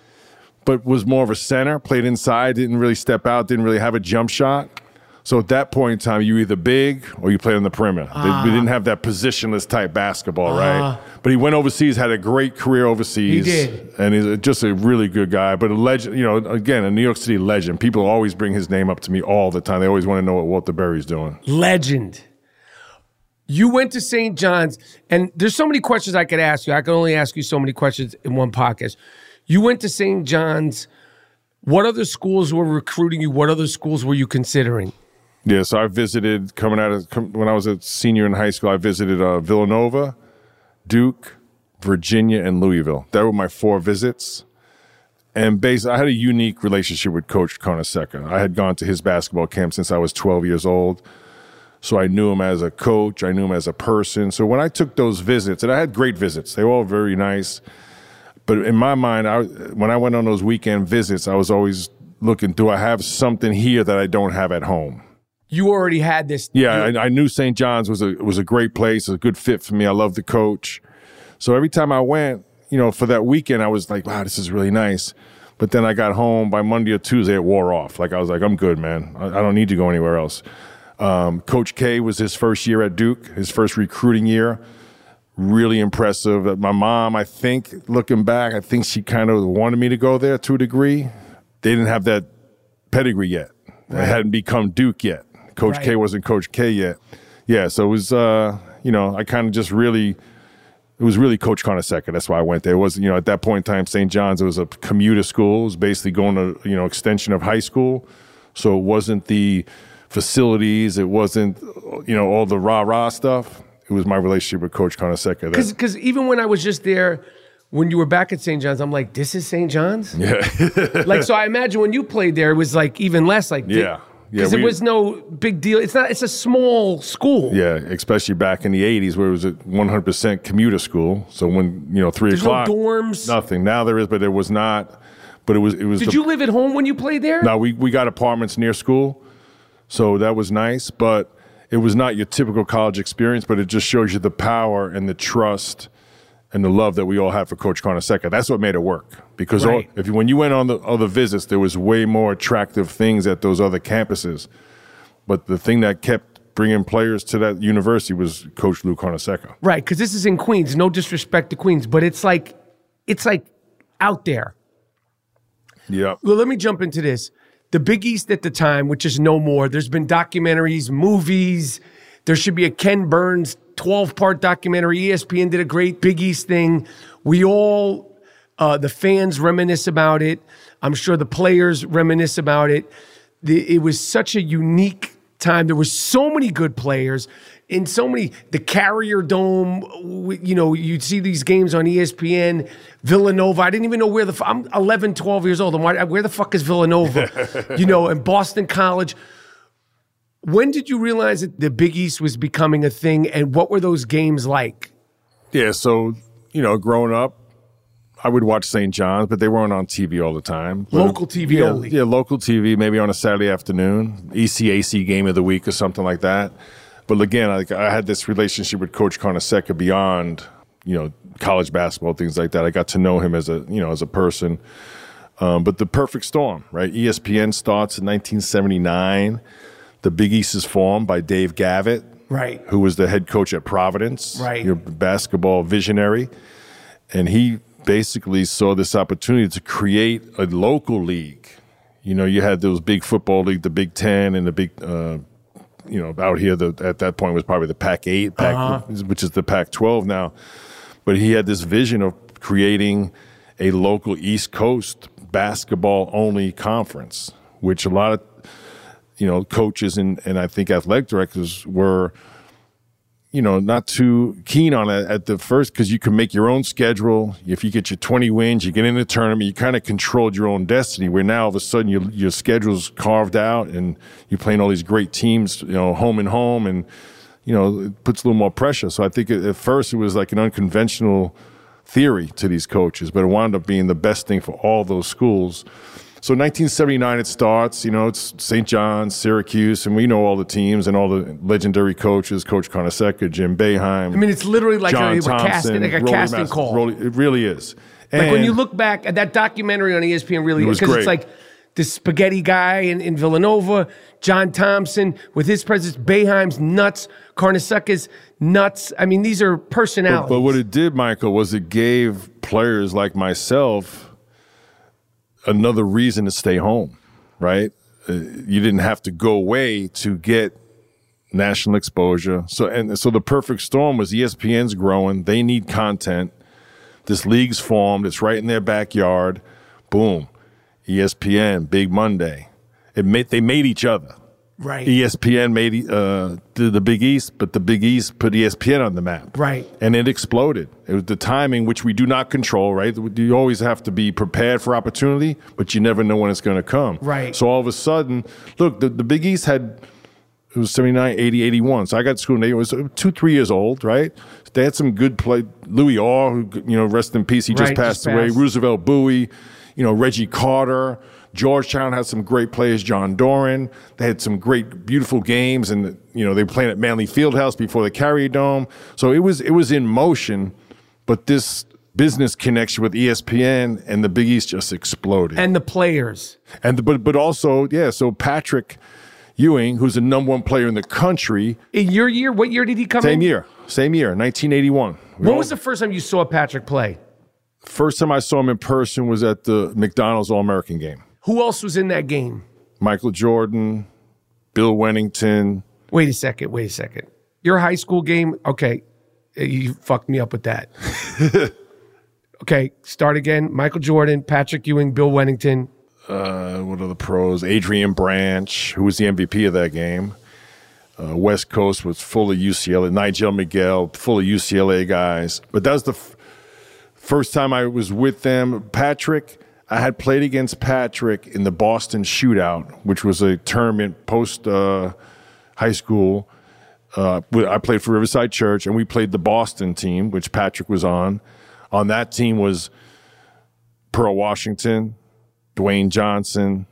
but was more of a center. Played inside, didn't really step out, didn't really have a jump shot. So at that point in time, you either big or you played on the perimeter. Uh, we didn't have that positionless type basketball, uh, right? But he went overseas, had a great career overseas. He did. And he's just a really good guy. But a legend, you know, again, a New York City legend. People always bring his name up to me all the time. They always want to know what Walter Berry's doing. Legend. You went to Saint John's, and there's so many questions I could ask you. I can only ask you so many questions in one podcast. You went to Saint John's. What other schools were recruiting you? What other schools were you considering? Yeah, so I visited, coming out of, when I was a senior in high school, I visited uh, Villanova, Duke, Virginia, and Louisville. That were my four visits. And basically, I had a unique relationship with Coach Carnesecca. I had gone to his basketball camp since I was twelve years old. So I knew him as a coach. I knew him as a person. So when I took those visits, and I had great visits. They were all very nice. But in my mind, I, when I went on those weekend visits, I was always looking, do I have something here that I don't have at home? You already had this. Yeah, I, I knew Saint John's was a was a great place, a good fit for me. I loved the coach. So every time I went, you know, for that weekend, I was like, wow, this is really nice. But then I got home by Monday or Tuesday, it wore off. Like I was like, I'm good, man. I, I don't need to go anywhere else. Um, Coach K was his first year at Duke, his first recruiting year. Really impressive. My mom, I think, looking back, I think she kind of wanted me to go there to a degree. They didn't have that pedigree yet. Right. It hadn't become Duke yet. Coach right. K wasn't Coach K yet. Yeah, so it was, uh, you know, I kind of just really, it was really Coach Carnesecca. That's why I went there. It wasn't, you know, at that point in time, Saint John's, it was a commuter school. It was basically going to, you know, extension of high school. So it wasn't the facilities. It wasn't, you know, all the rah-rah stuff. It was my relationship with Coach Carnesecca. Because even when I was just there, when you were back at Saint John's, I'm like, this is Saint John's? Yeah. Like, so I imagine when you played there, it was like even less like, yeah. Because yeah, it was no big deal. It's not. It's a small school. Yeah, especially back in the eighties where it was a one hundred percent commuter school. So when, you know, three There's o'clock. no dorms? Nothing. Now there is, but there was not. But it was. It was. Did the, you live at home when you played there? No, we, we got apartments near school. So that was nice. But it was not your typical college experience, but it just shows you the power and the trust and the love that we all have for Coach Carnesecca. That's what made it work. Because right. all, if you, when you went on the other visits, there was way more attractive things at those other campuses. But the thing that kept bringing players to that university was Coach Lou Carnesecca. Right, because this is in Queens. No disrespect to Queens, but it's like, it's like out there. Yeah. Well, let me jump into this. The Big East at the time, which is no more. There's been documentaries, movies. There should be a Ken Burns twelve-part documentary. E S P N did a great Big East thing. We all, uh, the fans reminisce about it. I'm sure the players reminisce about it. The, it was such a unique time. There were so many good players. in so many, the Carrier Dome, w- you know, you'd see these games on E S P N, Villanova. I didn't even know where the, f- I'm eleven, twelve years old. I'm like, where the fuck is Villanova? You know, and Boston College. When did you realize that the Big East was becoming a thing, and what were those games like? Yeah, so, you know, growing up, I would watch Saint John's, but they weren't on T V all the time. But, Local T V yeah, only. Yeah, local T V, maybe on a Saturday afternoon, E C A C game of the week or something like that. But again, I, I had this relationship with Coach Carnesecca beyond, you know, college basketball, things like that. I got to know him as a, you know, as a person. Um, but the perfect storm, right? E S P N starts in nineteen seventy-nine. The Big East is formed by Dave Gavitt, Right. who was the head coach at Providence, Right. your basketball visionary. And he basically saw this opportunity to create a local league. You know, you had those big football league, the Big Ten and the big, uh, you know, out here the, at that point was probably the Pac eight, Pac, Uh-huh. which is the Pac twelve now. But he had this vision of creating a local East Coast basketball-only conference, which a lot of, you know, coaches and, and I think athletic directors were, you know, not too keen on it at the first because you can make your own schedule. If you get your twenty wins, you get in the tournament, you kind of controlled your own destiny, where now all of a sudden your, your schedule's carved out and you're playing all these great teams, you know, home and home, and, you know, it puts a little more pressure. So I think at first it was like an unconventional theory to these coaches, but it wound up being the best thing for all those schools. So nineteen seventy-nine it starts, you know, it's Saint John's, Syracuse, and we know all the teams and all the legendary coaches, Coach Carnesecca, Jim Boeheim. I mean, it's literally like John a, a Thompson, casting, like a Rollie casting Masters, call. Rollie- it really is. Like when And- you look back at that documentary on E S P N, really, It was because it's great. like this spaghetti guy in, in Villanova, John Thompson with his presence, Boeheim's nuts, Carnesecca's nuts. I mean, these are personalities. But, but what it did, Michael, was it gave players like myself another reason to stay home, right? Uh, you didn't have to go away to get national exposure. So and so the perfect storm was E S P N's growing. They need content. This league's formed. It's right in their backyard. Boom. E S P N, Big Monday. It made, they made each other. Right. E S P N made uh, the, the Big East, but the Big East put E S P N on the map. Right. And it exploded. It was the timing, which we do not control, right? You always have to be prepared for opportunity, but you never know when it's going to come. Right. So all of a sudden, look, the, the Big East had, it was seventy-nine, eighty, eighty-one. So I got to school, and it was two, three years old, right? They had some good play. Louis Orr, who, you know, rest in peace, he just Right, passed just away. passed. Roosevelt Bowie, you know, Reggie Carter. Georgetown had some great players, John Doran. They had some great, beautiful games, and you know they were playing at Manley Fieldhouse before the Carrier Dome. So it was it was in motion, but this business connection with E S P N and the Big East just exploded. And the players. And the, but but also yeah, so Patrick Ewing, who's the number one player in the country, In your year, what year did he come same in? year, same year, nineteen eighty-one. We When all- was the first time you saw Patrick play? first time I saw him in person was at the McDonald's All-American game. Who else was in that game? Michael Jordan, Bill Wennington. Wait a second, wait a second. Your high school game, okay, you fucked me up with that. Okay, start again. Michael Jordan, Patrick Ewing, Bill Wennington. Uh, what are the pros? Adrian Branch, who was the M V P of that game. Uh, West Coast was full of U C L A. Nigel Miguel, full of U C L A guys. But that was the f- first time I was with them. Patrick, I had played against Patrick in the Boston Shootout, which was a tournament post uh, high school. Uh, I played for Riverside Church, and we played the Boston team, which Patrick was on. On that team was Pearl Washington, Dwayne Johnson,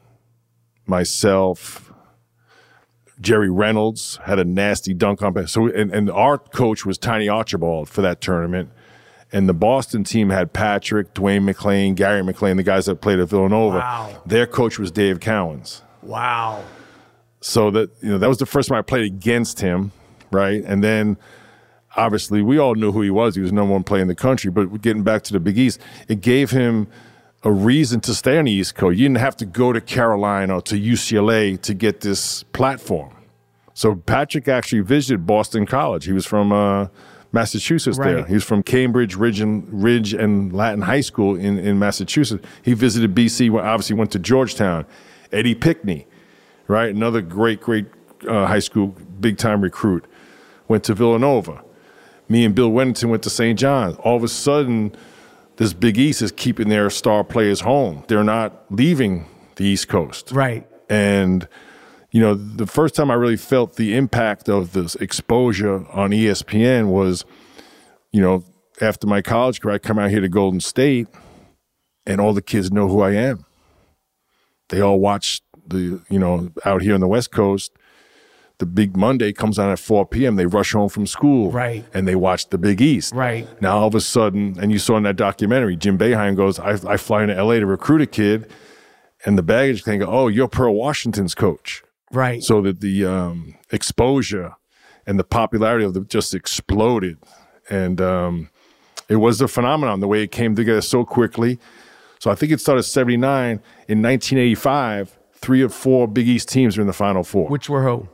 myself, Jerry Reynolds had a nasty dunk on. So, and, and our coach was Tiny Archibald for that tournament. And the Boston team had Patrick, Dwayne McClain, Gary McClain, the guys that played at Villanova. Wow. Their coach was Dave Cowens. Wow. So that, you know, that was the first time I played against him, right? And then obviously we all knew who he was. He was the number one player in the country. But getting back to the Big East, it gave him a reason to stay on the East Coast. You didn't have to go to Carolina or to U C L A to get this platform. So Patrick actually visited Boston College. He was from uh, Massachusetts Right. there. He was from Cambridge, Ridge and, Ridge and Latin High School in, in Massachusetts. He visited B C, obviously went to Georgetown. Eddie Pickney, right? Another great, great uh, high school, big-time recruit. went to Villanova. Me and Bill Wennington went to Saint John's. All of a sudden, this Big East is keeping their star players home. They're not leaving the East Coast. Right. And, you know, the first time I really felt the impact of this exposure on E S P N was, you know, after my college career, I come out here to Golden State, and all the kids know who I am. They all watch the, you know, out here on the West Coast, the Big Monday comes on at four p.m. They rush home from school. Right. And they watch the Big East. Right. Now, all of a sudden, and you saw in that documentary, Jim Boeheim goes, I, I fly into L A to recruit a kid, and the baggage can go, oh, you're Pearl Washington's coach. Right. So that the um, exposure and the popularity of it just exploded. And um, it was a phenomenon, the way it came together so quickly. So I think it started seventy-nine. In nineteen eighty-five, three of four Big East teams were in the Final Four. Which were who?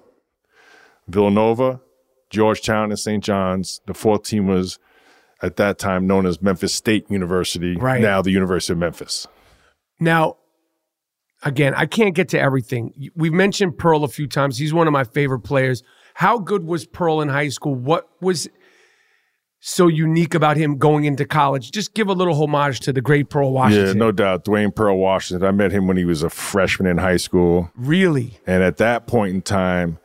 Villanova, Georgetown, and Saint John's. The fourth team was, at that time, known as Memphis State University, right. Now the University of Memphis. Now, again, I can't get to everything. We've mentioned Pearl a few times. He's one of my favorite players. How good was Pearl in high school? What was so unique about him going into college? Just give a little homage to the great Pearl Washington. Yeah, no doubt. Dwayne Pearl Washington. I met him when he was a freshman in high school. Really? And at that point in time,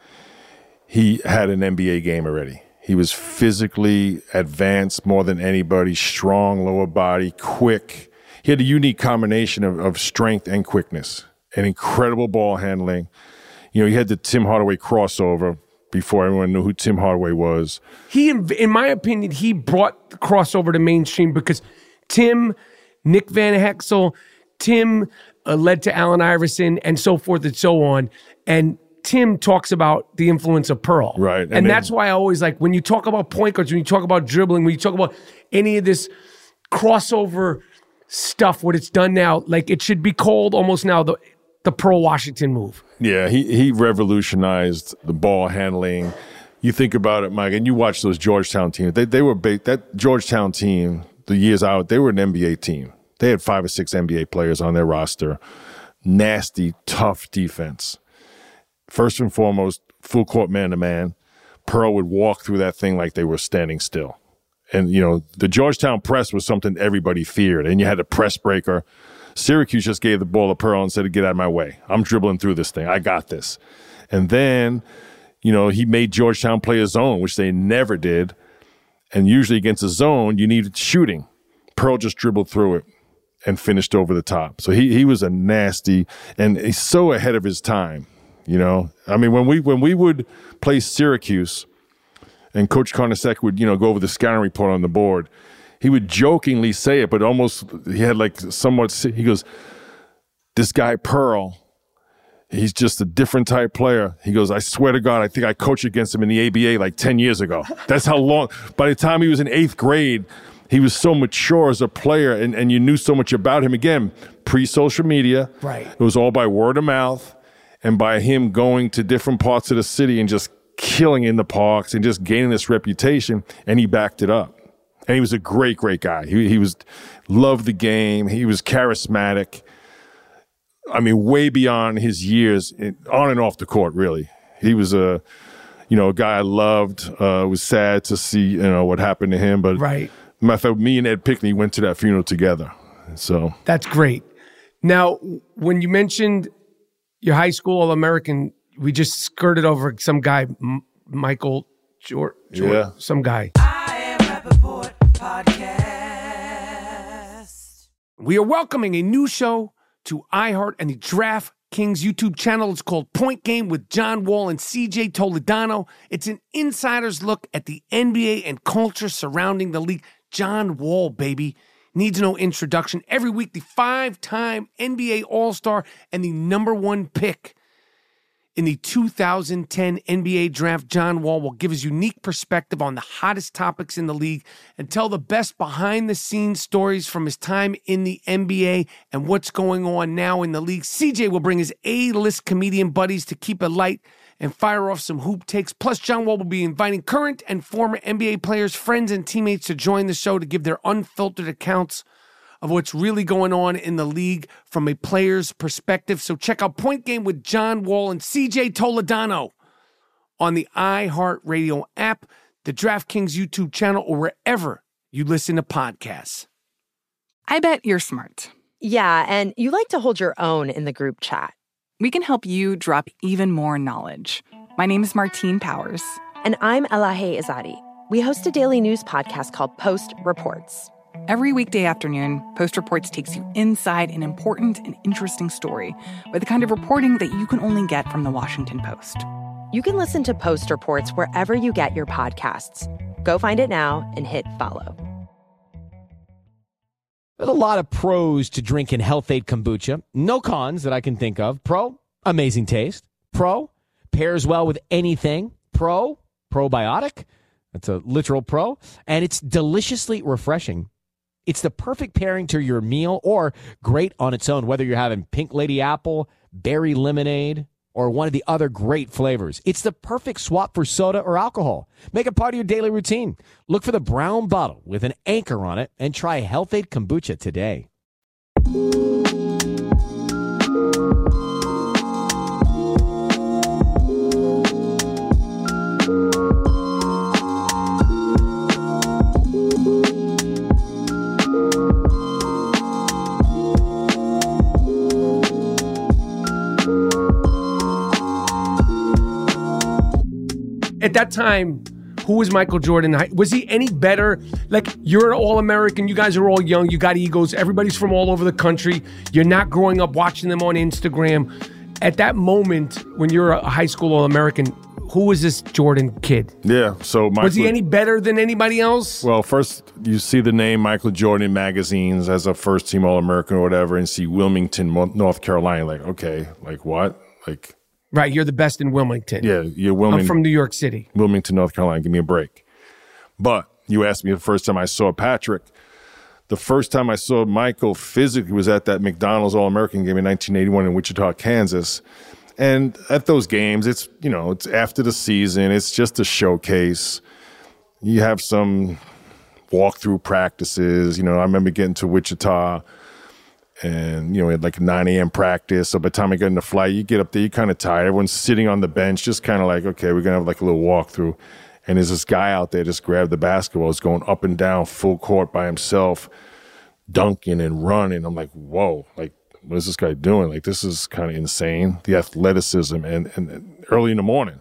he had an N B A game already. He was physically advanced more than anybody, strong lower body, quick. He had a unique combination of, of strength and quickness and incredible ball handling. You know, he had the Tim Hardaway crossover before everyone knew who Tim Hardaway was. He, in my opinion, he brought the crossover to mainstream because Tim, Nick Van Hexel, Tim uh, led to Allen Iverson and so forth and so on. And Tim talks about the influence of Pearl. Right. And, and that's why I always like, when you talk about point guards, when you talk about dribbling, when you talk about any of this crossover stuff, what it's done now, like it should be called almost now the the Pearl Washington move. Yeah, he, he revolutionized the ball handling. You think about it, Mike, and you watch those Georgetown teams. They they were big. That Georgetown team, the years out, they were an N B A team. They had five or six N B A players on their roster. Nasty, tough defense. First and foremost, full court man-to-man. Pearl would walk through that thing like they were standing still. And, you know, the Georgetown press was something everybody feared, and you had a press breaker. Syracuse just gave the ball to Pearl and said, get out of my way. I'm dribbling through this thing. I got this. And then, you know, he made Georgetown play a zone, which they never did. And usually against a zone, you needed shooting. Pearl just dribbled through it and finished over the top. So he he was a nasty, and he's so ahead of his time. You know, I mean, when we when we would play Syracuse, and Coach Carnesecca would, you know, go over the scouting report on the board, he would jokingly say it, but almost he had like somewhat. He goes, "This guy Pearl, he's just a different type player." He goes, "I swear to God, I think I coached against him in the A B A like ten years ago." That's how long. By the time he was in eighth grade, he was so mature as a player, and, and you knew so much about him. Again, pre-social media, right? It was all by word of mouth. And by him going to different parts of the city and just killing in the parks and just gaining this reputation, and he backed it up. And he was a great, great guy. He, he was loved the game. He was charismatic. I mean, way beyond his years, on and off the court, really. He was a, you know, a guy I loved. Uh, it was sad to see, you know, what happened to him. But right. Matter of fact, me and Ed Pickney went to that funeral together. So that's great. Now, when you mentioned your high school All-American, we just skirted over some guy, M- Michael Jordan, yeah. some guy. I Am Rappaport Podcast. We are welcoming a new show to iHeart and the DraftKings YouTube channel. It's called Point Game with John Wall and C J Toledano. It's an insider's look at the N B A and culture surrounding the league. John Wall, baby. Needs no introduction. Every week, the five-time N B A All-Star and the number one pick in the two thousand ten N B A Draft, John Wall will give his unique perspective on the hottest topics in the league and tell the best behind-the-scenes stories from his time in the N B A and what's going on now in the league. C J will bring his A-list comedian buddies to keep it light and fire off some hoop takes. Plus, John Wall will be inviting current and former N B A players, friends, and teammates to join the show to give their unfiltered accounts of what's really going on in the league from a player's perspective. So check out Point Game with John Wall and C J Toledano on the iHeartRadio app, the DraftKings YouTube channel, or wherever you listen to podcasts. I bet you're smart. Yeah, and you like to hold your own in the group chat. We can help you drop even more knowledge. My name is Martine Powers. And I'm Elahe Izadi. We host a daily news podcast called Post Reports. Every weekday afternoon, Post Reports takes you inside an important and interesting story with the kind of reporting that you can only get from the Washington Post. You can listen to Post Reports wherever you get your podcasts. Go find it now and hit follow. There's a lot of pros to drinking Health-Ade kombucha. No cons that I can think of. Pro, amazing taste. Pro, pairs well with anything. Pro, probiotic. That's a literal pro. And it's deliciously refreshing. It's the perfect pairing to your meal or great on its own, whether you're having pink lady apple, berry lemonade, or one of the other great flavors. It's the perfect swap for soda or alcohol. Make it part of your daily routine. Look for the brown bottle with an anchor on it and try Health-Ade kombucha today. At that time, who was Michael Jordan? Was he any better? Like, you're an All-American. You guys are all young. You got egos. Everybody's from all over the country. You're not growing up watching them on Instagram. At that moment, when you're a high school All-American, who was this Jordan kid? Yeah, so Michael, was he any better than anybody else? Well, first, you see the name Michael Jordan in magazines as a first-team All-American or whatever, and see Wilmington, North Carolina. Like, okay, like what? Like... Right, you're the best in Wilmington. Yeah, you're Wilmington. I'm from New York City. Wilmington, North Carolina. Give me a break. But you asked me the first time I saw Patrick. The first time I saw Michael physically was at that McDonald's All-American game in nineteen eighty-one in Wichita, Kansas. And at those games, it's, you know, it's after the season. It's just a showcase. You have some walkthrough practices. You know, I remember getting to Wichita. And, you know, we had like a nine a.m. practice. So by the time I got in the flight, you get up there, you're kind of tired. Everyone's sitting on the bench, just kind of like, okay, we're going to have like a little walkthrough. And there's this guy out there just grabbed the basketball. He's going up and down full court by himself, dunking and running. I'm like, whoa, like, what is this guy doing? Like, this is kind of insane. The athleticism and, and early in the morning.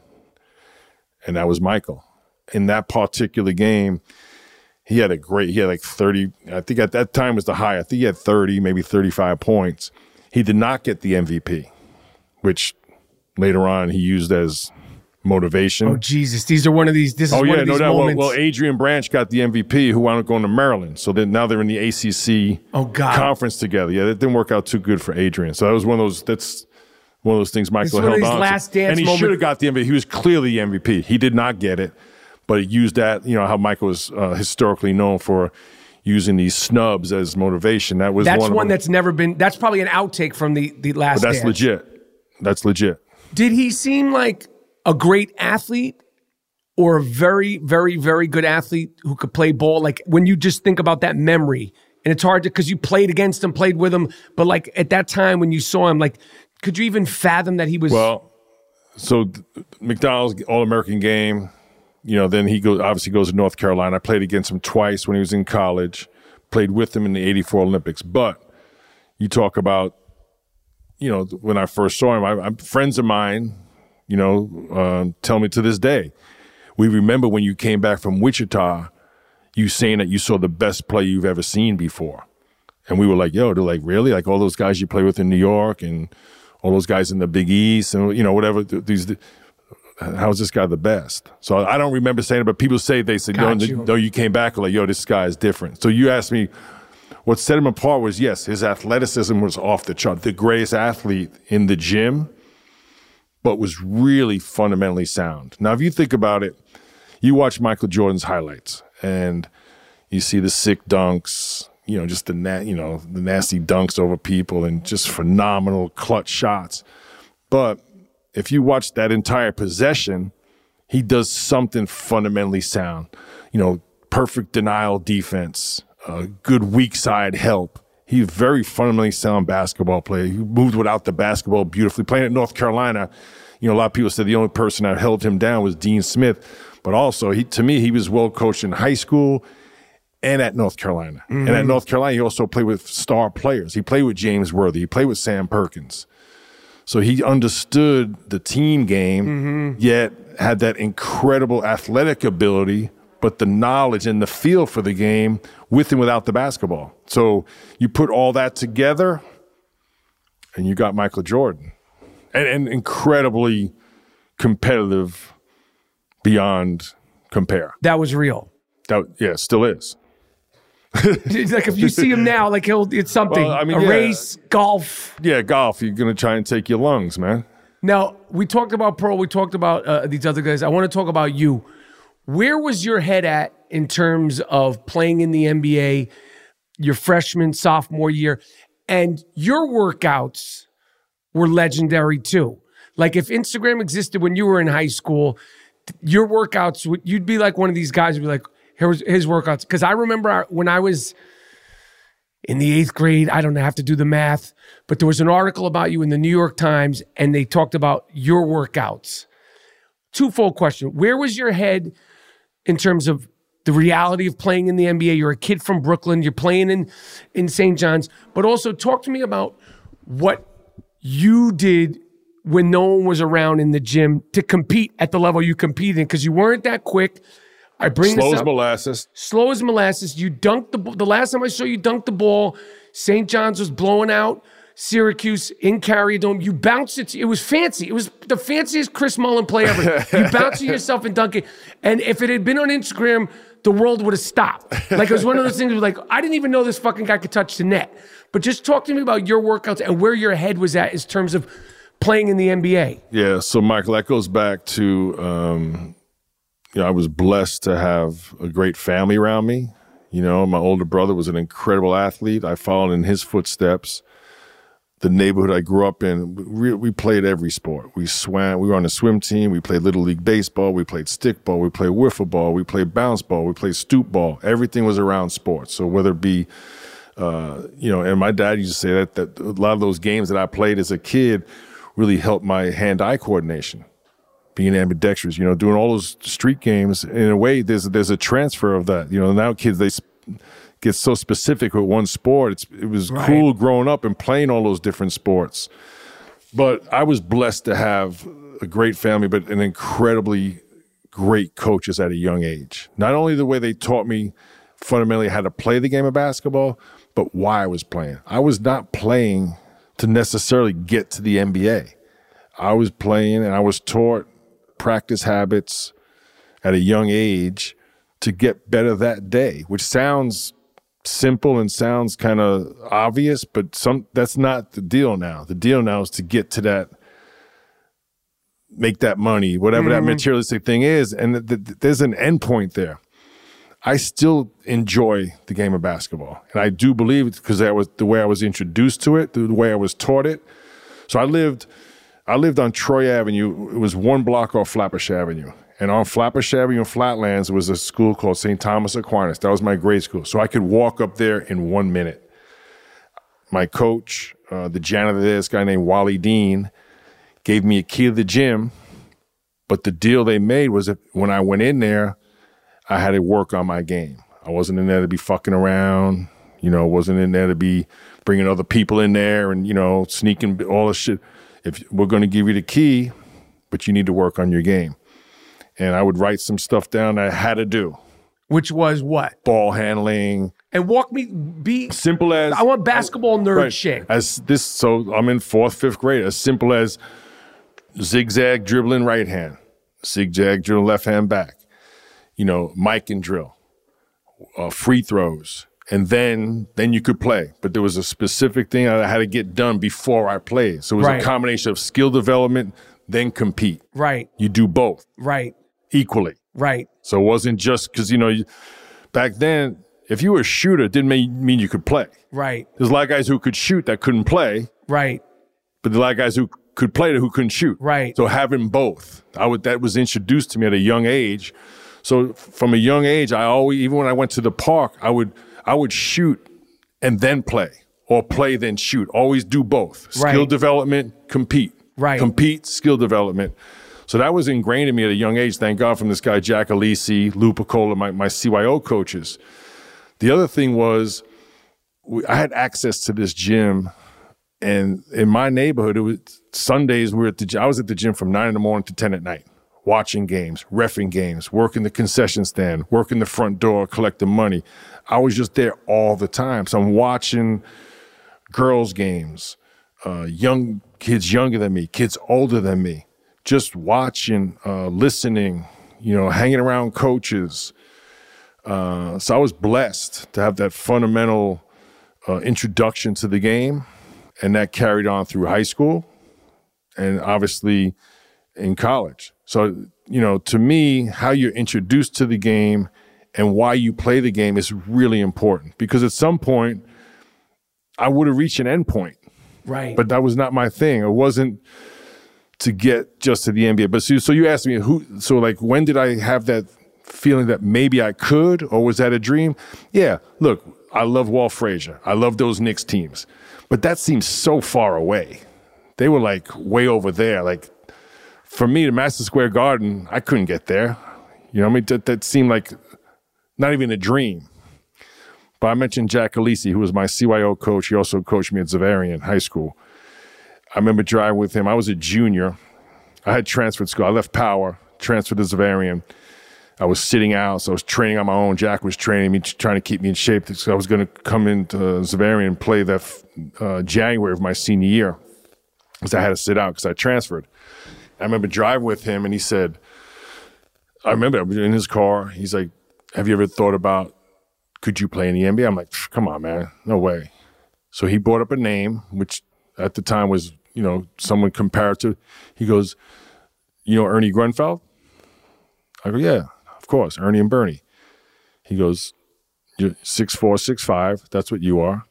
And that was Michael. In that particular game, He had a great, he had like thirty, I think at that time was the high. I think he had thirty, maybe thirty-five points. He did not get the M V P, which later on he used as motivation. Oh, Jesus. These are one of these, this is oh, one yeah, of these no doubt. moments. Well, well, Adrian Branch got the M V P, who wound up going to Maryland. So then now they're in the A C C oh, God. conference together. Yeah, that didn't work out too good for Adrian. So that was one of those, that's one of those things Michael held on last to. Dance and he moment. should have got the M V P. He was clearly the M V P. He did not get it. But he used that, you know, how Michael was uh, historically known for using these snubs as motivation. That was that's one, one of them. that's never been, that's probably an outtake from the, the last But that's Dance. legit. That's legit. Did he seem like a great athlete or a very, very, very good athlete who could play ball? Like when you just think about that memory, and it's hard to, because you played against him, played with him, but like at that time when you saw him, like, could you even fathom that he was? Well, so McDonald's All-American game, you know, then he goes, obviously goes to North Carolina. I played against him twice when he was in college, played with him in the eighty-four Olympics. But you talk about, you know, when I first saw him, I, I, friends of mine, you know, um, tell me to this day, we remember when you came back from Wichita, you saying that you saw the best play you've ever seen before. And we were like, yo, they're like, really? Like all those guys you play with in New York and all those guys in the Big East and, you know, whatever, these, how's this guy the best? So I don't remember saying it, but people say, they said, no, you. no, you came back like, yo, this guy is different. So you asked me, what set him apart was, yes, his athleticism was off the chart. The greatest athlete in the gym, but was really fundamentally sound. Now, if you think about it, you watch Michael Jordan's highlights and you see the sick dunks, you know, just the na- you know, the nasty dunks over people and just phenomenal clutch shots. But if you watch that entire possession, he does something fundamentally sound. You know, perfect denial defense, uh, good weak side help. He's a very fundamentally sound basketball player. He moved without the basketball beautifully. Playing at North Carolina, You know, a lot of people said the only person that held him down was Dean Smith, but also he, to me, he was well coached in high school and at North Carolina. Mm-hmm. And at North Carolina, he also played with star players. He played with James Worthy. He played with Sam Perkins. So he understood the team game, mm-hmm. yet had that incredible athletic ability, but the knowledge and the feel for the game with and without the basketball. So you put all that together, and you got Michael Jordan. And, and incredibly competitive beyond compare. That was real. That yeah, still is. Like if you see him now, like he'll it's something. Well, I mean, a yeah. race, golf. Yeah, golf. You're gonna try and take your lungs, man. Now we talked about Pearl. We talked about uh, these other guys. I want to talk about you. Where was your head at in terms of playing in the N B A, your freshman, sophomore year, and your workouts were legendary too. Like if Instagram existed when you were in high school, your workouts would you'd be like one of these guys who'd be like, here's his workouts. Because I remember when I was in the eighth grade, I don't have to do the math, but there was an article about you in the New York Times, and they talked about your workouts. Twofold question. Where was your head in terms of the reality of playing in the N B A? You're a kid from Brooklyn. You're playing in, in Saint John's. But also talk to me about what you did when no one was around in the gym to compete at the level you competed in, because you weren't that quick. I bring Slow this as up. molasses. Slow as molasses. You dunked the ball. The last time I saw you dunk the ball, Saint John's was blowing out Syracuse in Carrier-Dome. You bounced it. It was fancy. It was the fanciest Chris Mullin play ever. You bounced it yourself and dunk it. And if it had been on Instagram, the world would have stopped. Like it was one of those things where like, I didn't even know this fucking guy could touch the net. But just talk to me about your workouts and where your head was at in terms of playing in the N B A. Yeah, so Michael, that goes back to, um, you know, I was blessed to have a great family around me. You know, my older brother was an incredible athlete. I followed in his footsteps. The neighborhood I grew up in, we, we played every sport. We swam. We were on a swim team. We played Little League Baseball. We played stickball. We played wiffle ball. We played bounce ball. We played stoop ball. Everything was around sports. So whether it be, uh, you know, and my dad used to say that, that a lot of those games that I played as a kid really helped my hand-eye coordination, being ambidextrous, you know, doing all those street games. In a way, there's there's a transfer of that. You know, now kids, they get so specific with one sport. It's, it was right. cool growing up and playing all those different sports. But I was blessed to have a great family, but an incredibly great coaches at a young age. Not only the way they taught me fundamentally how to play the game of basketball, but why I was playing. I was not playing to necessarily get to the N B A. I was playing and I was taught practice habits at a young age to get better that day, which sounds simple and sounds kind of obvious, but some that's not the deal now. The deal now is to get to that, make that money, whatever mm-hmm. that materialistic thing is, and th- th- there's an endpoint there. I still enjoy the game of basketball, and I do believe it because that was the way I was introduced to it, the way I was taught it. So I lived, I lived on Troy Avenue. It was one block off Flatbush Avenue, and on Flatbush Avenue in Flatlands, there was a school called Saint Thomas Aquinas. That was my grade school, so I could walk up there in one minute. My coach, uh, the janitor there, this guy named Wally Dean, gave me a key to the gym, but the deal they made was that when I went in there, I had to work on my game. I wasn't in there to be fucking around, you know, wasn't in there to be bringing other people in there and, you know, sneaking all this shit. If we're going to give you the key, but you need to work on your game. And I would write some stuff down that I had to do. Which was what? Ball handling. And walk me, be simple as. I want basketball nerd right, shit. As this, so I'm in fourth, fifth grade. As simple as zigzag dribbling right hand, zigzag dribbling left hand back. You know, mic and drill, uh, free throws, and then then you could play. But there was a specific thing I had to get done before I played. So it was right. a combination of skill development, then compete. Right. You do both. Right. Equally. Right. So it wasn't just because, you know, you, back then, if you were a shooter, it didn't mean, mean you could play. Right. There's a lot of guys who could shoot that couldn't play. Right. But there's a lot of guys who could play that who couldn't shoot. Right. So having both, I would that was introduced to me at a young age. So from a young age, I always, even when I went to the park, I would I would shoot and then play, or play then shoot. Always do both. Skill right. development, compete. Right. Compete, skill development. So that was ingrained in me at a young age, thank God, from this guy, Jack Alisi, Lou Piccola, my, my C Y O coaches. The other thing was we, I had access to this gym, and in my neighborhood, it was Sundays, we were at the, I was at the gym from nine in the morning to ten at night, watching games, reffing games, working the concession stand, working the front door, collecting money. I was just there all the time. So I'm watching girls' games, uh, young kids younger than me, kids older than me, just watching, uh, listening, you know, hanging around coaches. Uh, so I was blessed to have that fundamental uh, introduction to the game, and that carried on through high school and obviously in college. So, you know, to me, how you're introduced to the game and why you play the game is really important, because at some point I would have reached an end point. Right. But that was not my thing. It wasn't to get just to the N B A. But so, so you asked me, who, so like, when did I have that feeling that maybe I could, or was that a dream? Yeah, look, I love Walt Frazier. I love those Knicks teams. But that seems so far away. They were like way over there. Like, for me, the Madison Square Garden, I couldn't get there. You know what I mean? That, that seemed like not even a dream. But I mentioned Jack Alisi, who was my C Y O coach. He also coached me at Xaverian High School. I remember driving with him. I was a junior. I had transferred school. I left Power, transferred to Xaverian. I was sitting out, so I was training on my own. Jack was training me, trying to keep me in shape. So I was going to come into Xaverian and play that uh, January of my senior year, because I had to sit out because I transferred. I remember driving with him, and he said, I remember I was in his car. He's like, have you ever thought about, could you play in the N B A? I'm like, come on, man, no way. So he brought up a name, which at the time was, you know, someone comparative. He goes, you know Ernie Grunfeld? I go, yeah, of course, Ernie and Bernie. He goes, you're six four, six five, that's what you are.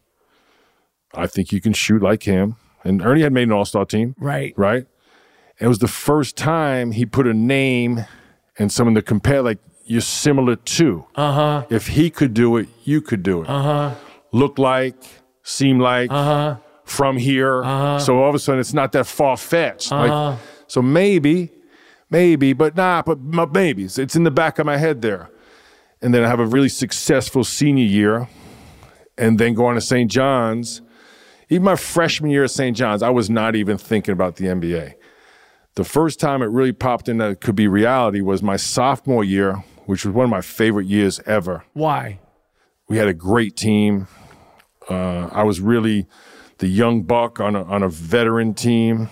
I think you can shoot like him. And Ernie had made an all-star team. Right. Right? And it was the first time he put a name and someone to compare, like, you're similar to. Uh-huh. If he could do it, you could do it. Uh-huh. Look like, seem like, uh-huh. from here. Uh-huh. So all of a sudden, it's not that far-fetched. Uh-huh. Like, so maybe, maybe, but nah, but maybe. It's in the back of my head there. And then I have a really successful senior year, and then go on to Saint John's. Even my freshman year at Saint John's, I was not even thinking about the N B A. The first time it really popped in that it could be reality was my sophomore year, which was one of my favorite years ever. Why? We had a great team. Uh, I was really the young buck on a, on a veteran team.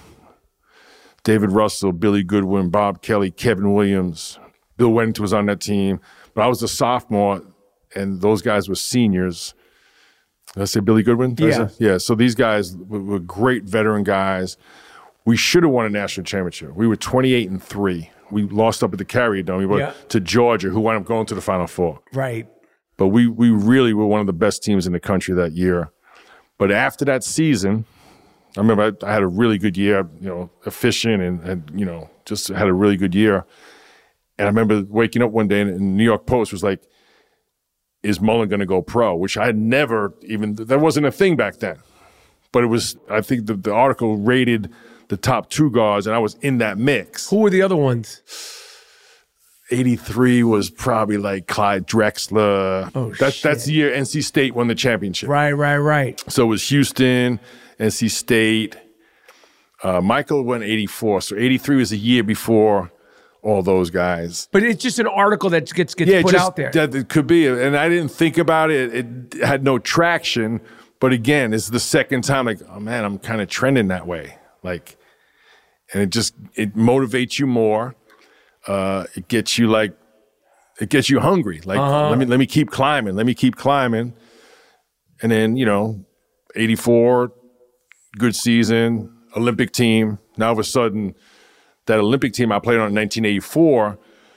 David Russell, Billy Goodwin, Bob Kelly, Kevin Williams, Bill Weddington was on that team. But I was a sophomore, and those guys were seniors. Did I say Billy Goodwin? Did Yeah. Yeah, so these guys were, were great veteran guys. We should have won a national championship. We were twenty-eight and three. We lost up at the Carrier Dome. We went Yeah. to Georgia, who wound up going to the Final Four. Right. But we we really were one of the best teams in the country that year. But after that season, I remember I, I had a really good year, you know, efficient and, and, you know, just had a really good year. And I remember waking up one day and the New York Post was like, is Mullen going to go pro? Which I had never even, that wasn't a thing back then. But it was, I think the, the article rated the top two guards, and I was in that mix. Who were the other ones? eighty-three was probably like Clyde Drexler. Oh, that, shit. That's the year N C State won the championship. Right, right, right. So it was Houston, N C State. Uh, Michael won eighty-four. So eighty-three was a year before all those guys. But it's just an article that gets gets Yeah, put just out there. that it could be. And I didn't think about it. It had no traction. But again, it's the second time, like, oh man, I'm kind of trending that way. Like, and it just, it motivates you more. Uh, it gets you like, it gets you hungry. Like, Uh-huh. let me, let me keep climbing. Let me keep climbing. And then, you know, eighty-four, good season, Olympic team. Now all of a sudden, that Olympic team I played on in nineteen eighty-four,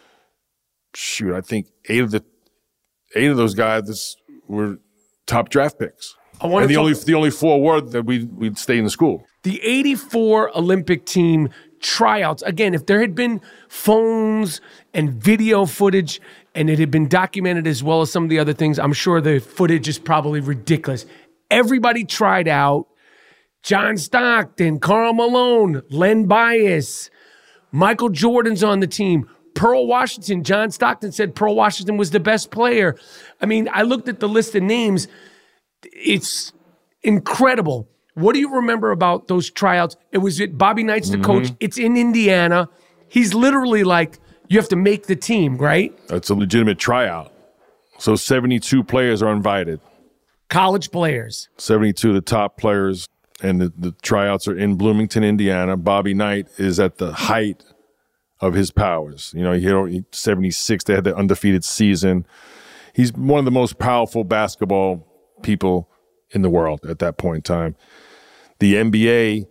shoot, I think eight of the, eight of those guys were top draft picks. I want and to the talk- only, the only four were that we, we'd stay in the school. The eighty-four Olympic team tryouts, again, if there had been phones and video footage and it had been documented as well as some of the other things, I'm sure the footage is probably ridiculous. Everybody tried out. John Stockton, Karl Malone, Len Bias, Michael Jordan's on the team. Pearl Washington, John Stockton said Pearl Washington was the best player. I mean, I looked at the list of names. It's incredible. What do you remember about those tryouts? It was it Bobby Knight's the Mm-hmm. coach. It's in Indiana. He's literally like, you have to make the team, right? It's a legitimate tryout. So seventy-two players are invited. College players. seventy-two of the top players, and the, the tryouts are in Bloomington, Indiana. Bobby Knight is at the height of his powers. You know, he hit seventy-six. They had the undefeated season. He's one of the most powerful basketball people in the world at that point in time. The N B A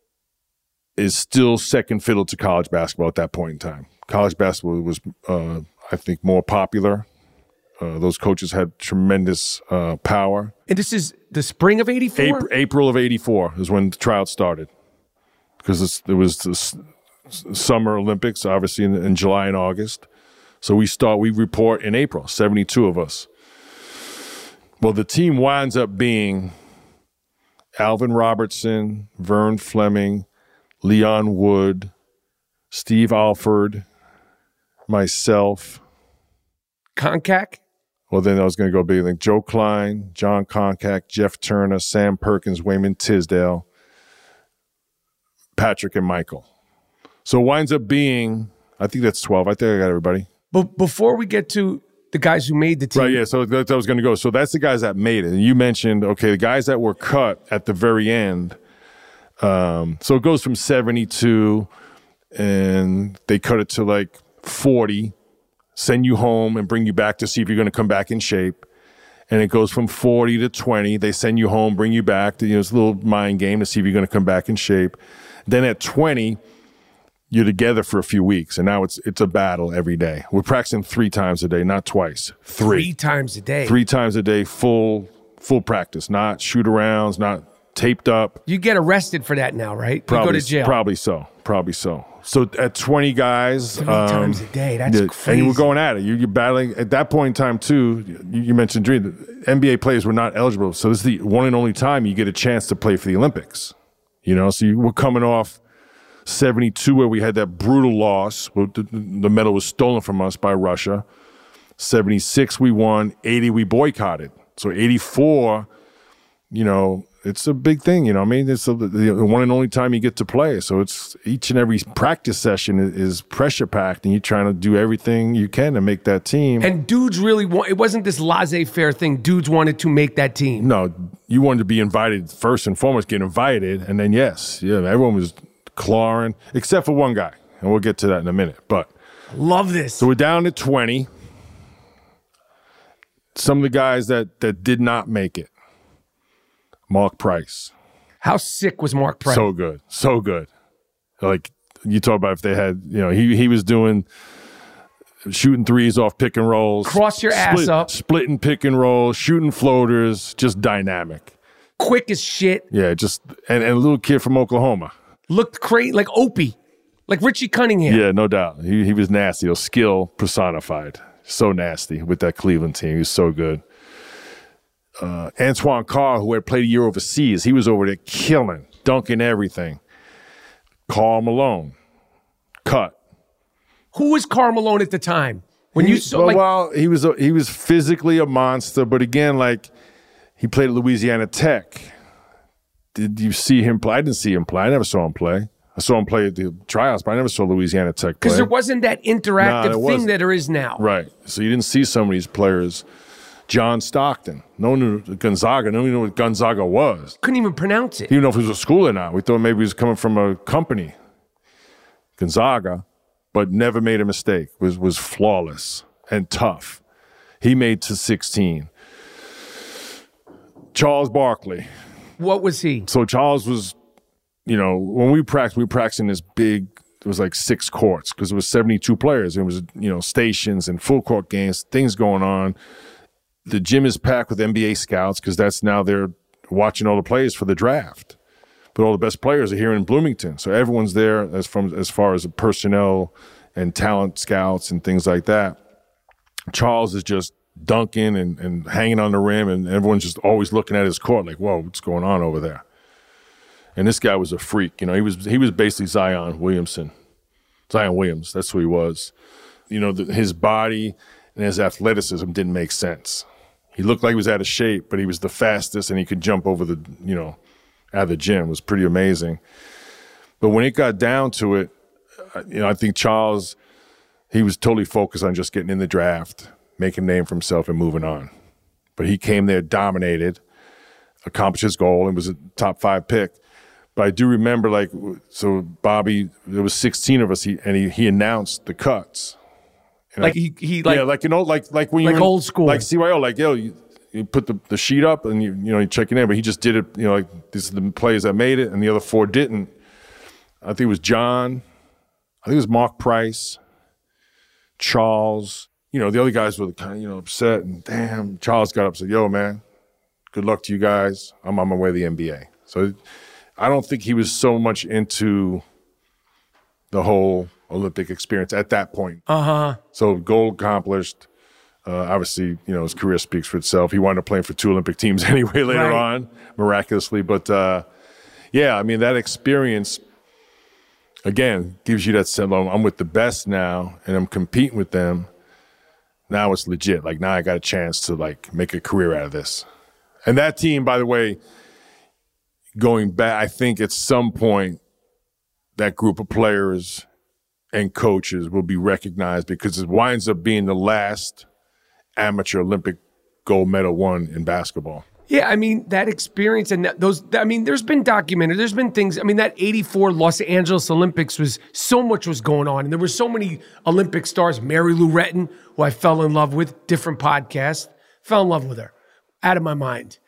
is still second fiddle to college basketball at that point in time. College basketball was, uh, I think, more popular. Uh, those coaches had tremendous uh, power. And this is the spring of eighty-four? April, April of eighty-four is when the tryout started, because it was the s- Summer Olympics, obviously in, in July and August. So we start, we report in April, seventy-two of us. Well, the team winds up being Alvin Robertson, Vern Fleming, Leon Wood, Steve Alford, myself. Concac? Well, then I was going to go big. Like Joe Klein, John Concac, Jeff Turner, Sam Perkins, Wayman Tisdale, Patrick and Michael. So it winds up being, I think that's twelve. I think I got everybody. But before we get to the guys who made the team. Right, yeah, so that, that was going to go. So that's the guys that made it. And you mentioned, okay, the guys that were cut at the very end. Um, so it goes from seventy-two, and they cut it to like forty, send you home and bring you back to see if you're going to come back in shape. And it goes from forty to twenty. They send you home, bring you back. To, you know, it's a little mind game to see if you're going to come back in shape. Then at twenty, you're together for a few weeks, and now it's it's a battle every day. We're practicing three times a day, not twice. Three. Three times a day. Three times a day, full full practice, not shoot-arounds, not taped up. You get arrested for that now, right? Probably, you go to jail. Probably so. Probably so. So at twenty guys. Three um, times a day. That's yeah, crazy. And we're going at it. You, you're battling. At that point in time, too, you, you mentioned Dream. The N B A players were not eligible. So this is the one and only time you get a chance to play for the Olympics. You know, so you, we're coming off seventy-two, where we had that brutal loss. The, the medal was stolen from us by Russia. seventy-six, we won. eighty, we boycotted. So eighty-four, you know, it's a big thing. You know, I mean, it's a, the one and only time you get to play. So it's each and every practice session is, is pressure packed, and you're trying to do everything you can to make that team. And dudes really want. It wasn't this laissez-faire thing. Dudes wanted to make that team. No, you wanted to be invited first and foremost. Get invited, and then yes, yeah, everyone was clawing, except for one guy, and we'll get to that in a minute. But love this. So we're down to twenty. Some of the guys that that did not make it. Mark Price. How sick was Mark Price? So good, so good. Like you talk about if they had, you know, he he was doing shooting threes off pick and rolls, cross your ass split, up, splitting pick and rolls, shooting floaters, just dynamic, quick as shit. Yeah, just and, and a little kid from Oklahoma. Looked crazy, like Opie, like Richie Cunningham. Yeah, no doubt. He he was nasty. Those skill personified. So nasty with that Cleveland team. He was so good. Uh, Antoine Carr, who had played a year overseas, he was over there killing, dunking everything. Karl Malone, cut. Who was Karl Malone at the time? When he, you saw, well, like, well, he was a, he was physically a monster, but again, like he played at Louisiana Tech. Did you see him play? I didn't see him play. I never saw him play. I saw him play at the tryouts, but I never saw Louisiana Tech play. Because there wasn't that interactive Nah, there thing wasn't. that there is now. Right. So you didn't see some of these players. John Stockton. No one knew Gonzaga. No one knew what Gonzaga was. Couldn't even pronounce it. He didn't know if it was a school or not. We thought maybe he was coming from a company. Gonzaga, but never made a mistake. Was was flawless and tough. He made to sixteen. Charles Barkley. What was he? So Charles was, you know, when we practiced, we practiced in this big, it was like six courts because it was seventy-two players. It was, you know, stations and full court games, things going on. The gym is packed with N B A scouts because that's now they're watching all the players for the draft. But all the best players are here in Bloomington. So everyone's there as from as far as personnel and talent scouts and things like that. Charles is just dunking and, and hanging on the rim, and everyone's just always looking at his court like, whoa, what's going on over there? And this guy was a freak. You know, he was he was basically Zion Williamson. Zion Williams, that's who he was. You know, the, his body and his athleticism didn't make sense. He looked like he was out of shape, but he was the fastest, and he could jump over the, you know, out of the gym. It was pretty amazing. But when it got down to it, you know, I think Charles, he was totally focused on just getting in the draft, making a name for himself and moving on. But he came there, dominated, accomplished his goal, and was a top five pick. But I do remember, like, so Bobby, there was sixteen of us, he, and he, he announced the cuts. And Like I, he, he like yeah, like, you know, like like when you like were in- old school. like C Y O, like, yo, you, you put the, the sheet up and you you know you check your name, but he just did it. You know, like, these are the players that made it, and the other four didn't. I think it was John. I think it was Mark Price, Charles. You know, the other guys were kind of, you know, upset, and damn, Charles got up and said, "Yo, man, good luck to you guys. I'm on my way to the N B A." So I don't think he was so much into the whole Olympic experience at that point. Uh-huh. So goal accomplished. Uh, obviously, you know, his career speaks for itself. He wound up playing for two Olympic teams anyway later Right. on, miraculously. But, uh, yeah, I mean, that experience, again, gives you that sense, oh, I'm with the best now, and I'm competing with them. Now it's legit. Like, now I got a chance to, like, make a career out of this. And that team, by the way, going back, I think at some point, that group of players and coaches will be recognized because it winds up being the last amateur Olympic gold medal won in basketball. Yeah, I mean, that experience and that, those, I mean, there's been documented, there's been things, I mean, that eighty-four Los Angeles Olympics was, so much was going on. And there were so many Olympic stars. Mary Lou Retton, who I fell in love with, different podcast, fell in love with her, out of my mind.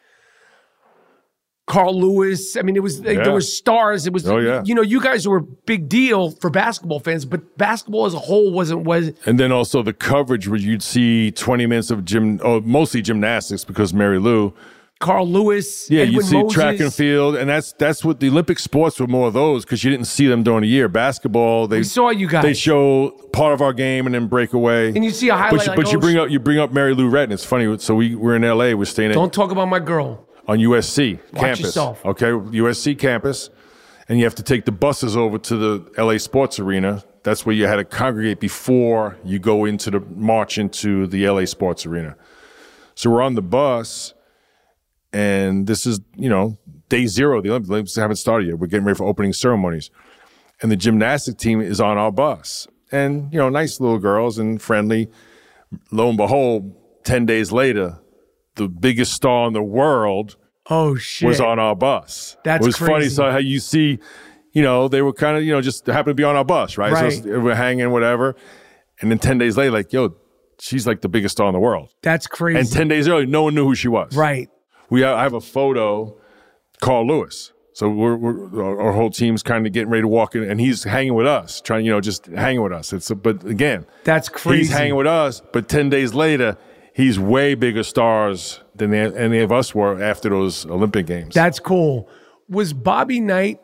Carl Lewis. I mean, it was, like, Yeah. there were stars. It was, Oh, yeah. you know, you guys were a big deal for basketball fans, but basketball as a whole wasn't, was, And then also the coverage where you'd see twenty minutes of gym, oh, mostly gymnastics because Mary Lou. Carl Lewis. Yeah, Edwin you see Moses. track and field, and that's that's what the Olympic sports were more of those because you didn't see them during the year. Basketball, they We saw you guys. They show part of our game and then break away. And you see a highlight But you, like, but you oh, bring up you bring up Mary Lou Retton. It's funny. So we we're in L A. We're staying at Don't talk about my girl. on U S C Watch campus. yourself. Okay, U S C campus, and you have to take the buses over to the L A Sports Arena. That's where you had to congregate before you go into the march into the L A Sports Arena. So we're on the bus, and this is, you know, day zero. The Olympics, the Olympics haven't started yet. We're getting ready for opening ceremonies, and the gymnastic team is on our bus, and you know, nice little girls and friendly. Lo and behold, ten days later, the biggest star in the world Oh, shit. was on our bus. That's it was funny. crazy. So how you see, you know, they were kind of, you know, just happened to be on our bus, right? Right. So we're hanging, whatever. And then ten days later, like, yo, she's like the biggest star in the world. That's crazy. And ten days earlier, no one knew who she was. Right. We have, I have a photo, Carl Lewis. So we're, we're our, our whole team's kind of getting ready to walk in, and he's hanging with us, trying, you know, just hanging with us. It's a, but again, That's crazy. he's hanging with us. But ten days later, he's way bigger stars than any of us were after those Olympic Games. That's cool. Was Bobby Knight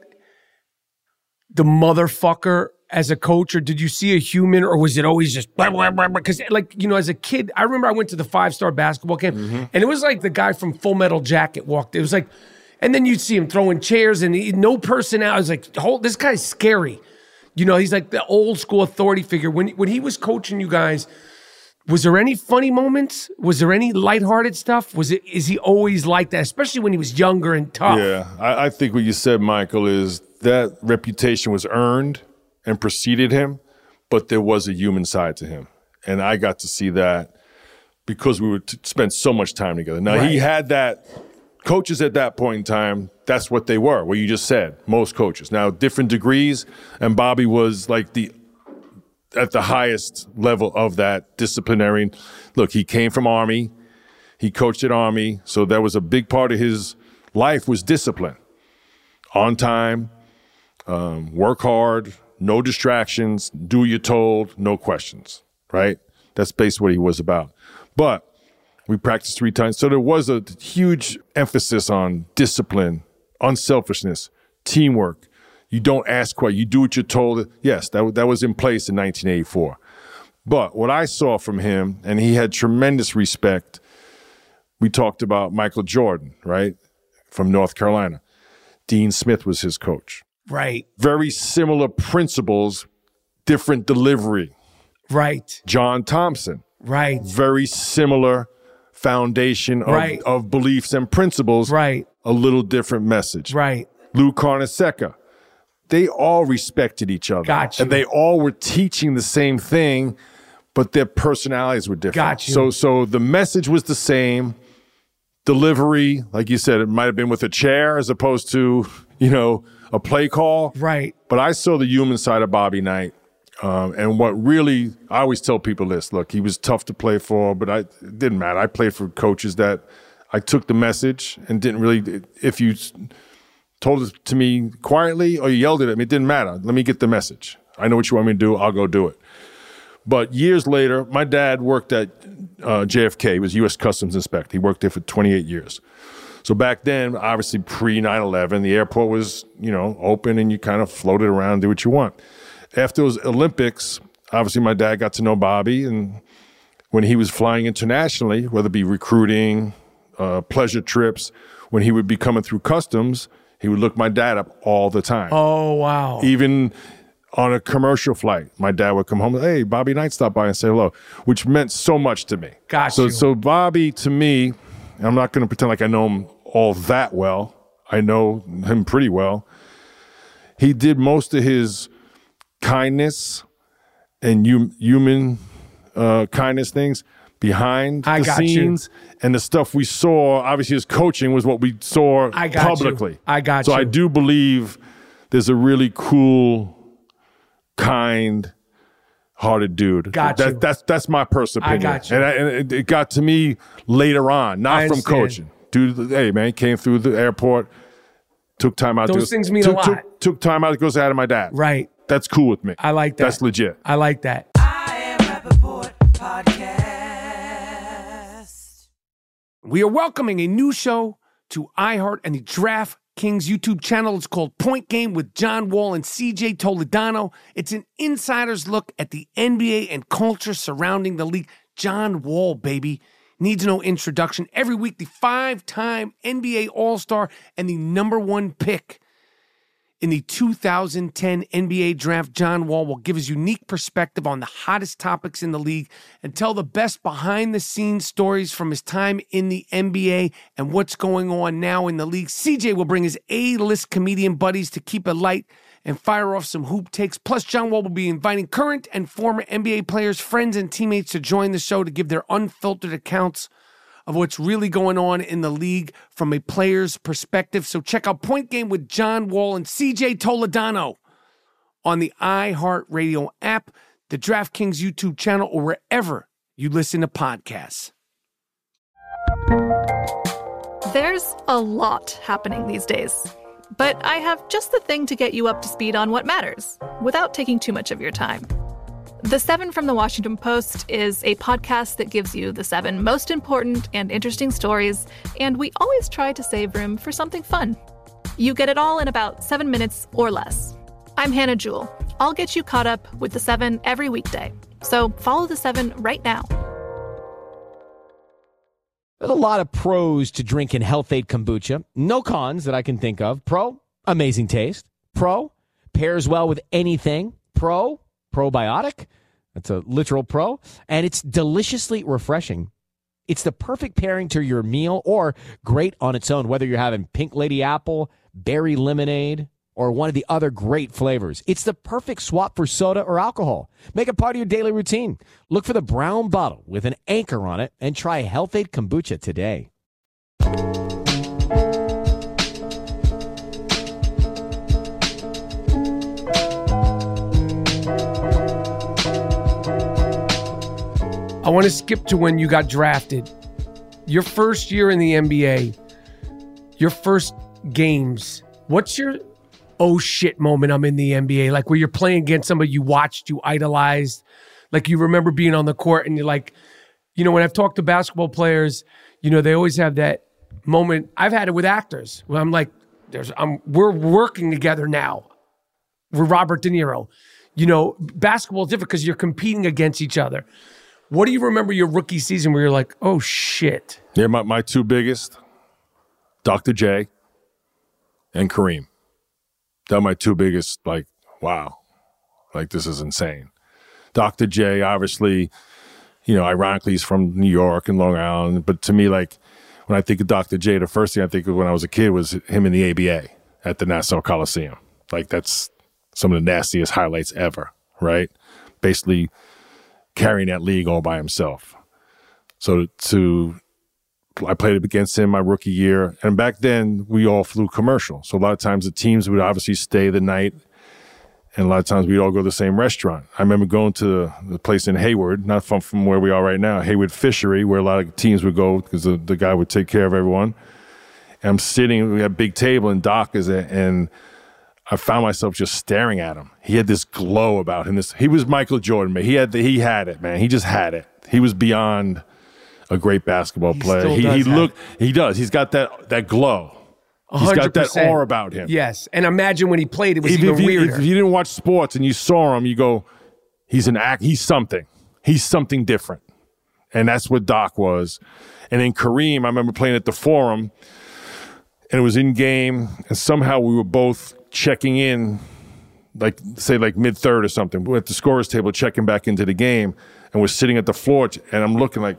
the motherfucker as a coach, or did you see a human, or was it always just blah, blah, blah, blah? Because, like, you know, as a kid, I remember I went to the five-star basketball camp, Mm-hmm. and it was like the guy from Full Metal Jacket walked. It was like, and then you'd see him throwing chairs, and he, no personality. I was like, hold, this guy's scary. You know, he's like the old school authority figure. When when he was coaching you guys, was there any funny moments? Was there any lighthearted stuff? Was it? Is he always like that, especially when he was younger and tough? Yeah, I, I think what you said, Michael, is that reputation was earned and preceded him, but there was a human side to him. And I got to see that because we would t- spend so much time together. Now, he Right. had that, coaches at that point in time, that's what they were, what you just said, most coaches. Now, different degrees, and Bobby was like the at the highest level of that disciplinary. Look, he came from Army. He coached at Army. So that was a big part of his life was discipline. On time, um, work hard, no distractions, do what you're told, no questions, right? That's basically what he was about. But we practiced three times. So there was a huge emphasis on discipline, unselfishness, teamwork. You don't ask questions. You do what you're told. Yes, that, that was in place in nineteen eighty-four. But what I saw from him, and he had tremendous respect, we talked about Michael Jordan, right, from North Carolina. Dean Smith was his coach. Right. Very similar principles, different delivery. Right. John Thompson. Right. Very similar foundation of, right. of beliefs and principles. Right. A little different message. Right. Lou Carnesecca. They all respected each other. Got you. And they all were teaching the same thing, but their personalities were different. Got you. So, so the message was the same. Delivery, like you said, it might have been with a chair as opposed to, you know, a play call. Right. But I saw the human side of Bobby Knight. Um, and what really, I always tell people this, look, he was tough to play for, but I, it didn't matter. I played for coaches that I took the message and didn't really, if you told it to me quietly or you yelled at me, it didn't matter. Let me get the message. I know what you want me to do. I'll go do it. But years later, my dad worked at uh, J F K. He was U S Customs Inspector. He worked there for twenty-eight years. So back then, obviously pre nine eleven, the airport was, you know, open and you kind of floated around, do what you want. After those Olympics, obviously my dad got to know Bobby, and when he was flying internationally, whether it be recruiting, uh, pleasure trips, when he would be coming through customs, he would look my dad up all the time. Oh, wow. Even on a commercial flight, my dad would come home and, hey, Bobby Knight stopped by and say hello, which meant so much to me. Got so, you. So Bobby, to me, I'm not going to pretend like I know him all that well. I know him pretty well. He did most of his kindness and hum, human uh, kindness things behind I the got scenes. You. And the stuff we saw, obviously his coaching was what we saw I got publicly. You. I got so you. So I do believe there's a really cool, kind hearted dude. Got that, you. That's that's my personal opinion. I got you. And, I, and it, it got to me later on, not I from understand. coaching. Dude, hey man, came through the airport, took time out. Those to, things mean took, a lot. Took, took time out to go say hi to my dad. Right. That's cool with me. I like that. That's legit. I like that. I am Rappaport Podcast. We are welcoming a new show to iHeart and the DraftKings YouTube channel. It's called Point Game with John Wall and C J Toledano. It's an insider's look at the N B A and culture surrounding the league. John Wall, baby. Needs no introduction. Every week, the five-time N B A All-Star and the number one pick in the two thousand ten N B A Draft, John Wall will give his unique perspective on the hottest topics in the league and tell the best behind-the-scenes stories from his time in the N B A and what's going on now in the league. C J will bring his A-list comedian buddies to keep it light and fire off some hoop takes. Plus, John Wall will be inviting current and former N B A players, friends, and teammates to join the show to give their unfiltered accounts of what's really going on in the league from a player's perspective. So check out Point Game with John Wall and C J Toledano on the iHeartRadio app, the DraftKings YouTube channel, or wherever you listen to podcasts. There's a lot happening these days, but I have just the thing to get you up to speed on what matters without taking too much of your time. The Seven from the Washington Post is a podcast that gives you the seven most important and interesting stories, and we always try to save room for something fun. You get it all in about seven minutes or less. I'm Hannah Jewell. I'll get you caught up with the seven every weekday. So follow the seven right now. There's a lot of pros to drinking Health-Ade Kombucha. No cons that I can think of. Pro, amazing taste. Pro, pairs well with anything. Pro, probiotic. That's a literal pro. And it's deliciously refreshing. It's the perfect pairing to your meal or great on its own, whether you're having pink lady apple, berry lemonade, or one of the other great flavors. It's the perfect swap for soda or alcohol. Make it part of your daily routine. Look for the brown bottle with an anchor on it and try Health-Ade Kombucha today. I want to skip to when you got drafted. Your first year in the N B A, your first games. What's your oh shit moment I'm in the N B A? Like where you're playing against somebody you watched, you idolized. Like you remember being on the court and you're like, you know, when I've talked to basketball players, you know, they always have that moment. I've had it with actors where I'm like, there's, I'm, we're working together now. We're Robert De Niro. You know, basketball is different because you're competing against each other. What do you remember your rookie season where you're like, oh, shit? Yeah, my, my two biggest, Doctor J, and Kareem. They're my two biggest, like, wow, like this is insane. Doctor J, obviously, you know, ironically, he's from New York and Long Island. But to me, like, when I think of Doctor J, the first thing I think of when I was a kid was him in the A B A at the Nassau Coliseum. Like, that's some of the nastiest highlights ever, right? Basically carrying that league all by himself. So to, I played against him my rookie year. And back then, we all flew commercial. So a lot of times the teams would obviously stay the night. And a lot of times we'd all go to the same restaurant. I remember going to the place in Hayward, not from, from where we are right now, Hayward Fishery, where a lot of teams would go because the, the guy would take care of everyone. And I'm sitting, we had a big table, and Doc is there, and I found myself just staring at him. He had this glow about him. This, he was Michael Jordan, man. He had the, he had it, man. He just had it. He was beyond a great basketball He player. still He, does he have looked, he does. He's got that that glow. He's got that one hundred percent. aura about him. Yes. And imagine when he played, it was even even if you, weirder. if you didn't watch sports and you saw him, you go, he's an act, he's something. He's something different. And that's what Doc was. And then Kareem, I remember playing at the Forum, and it was in game, and somehow we were both checking in, like, say, like mid-third or something. We're at the scorer's table checking back into the game, and we're sitting at the floor, and I'm looking like,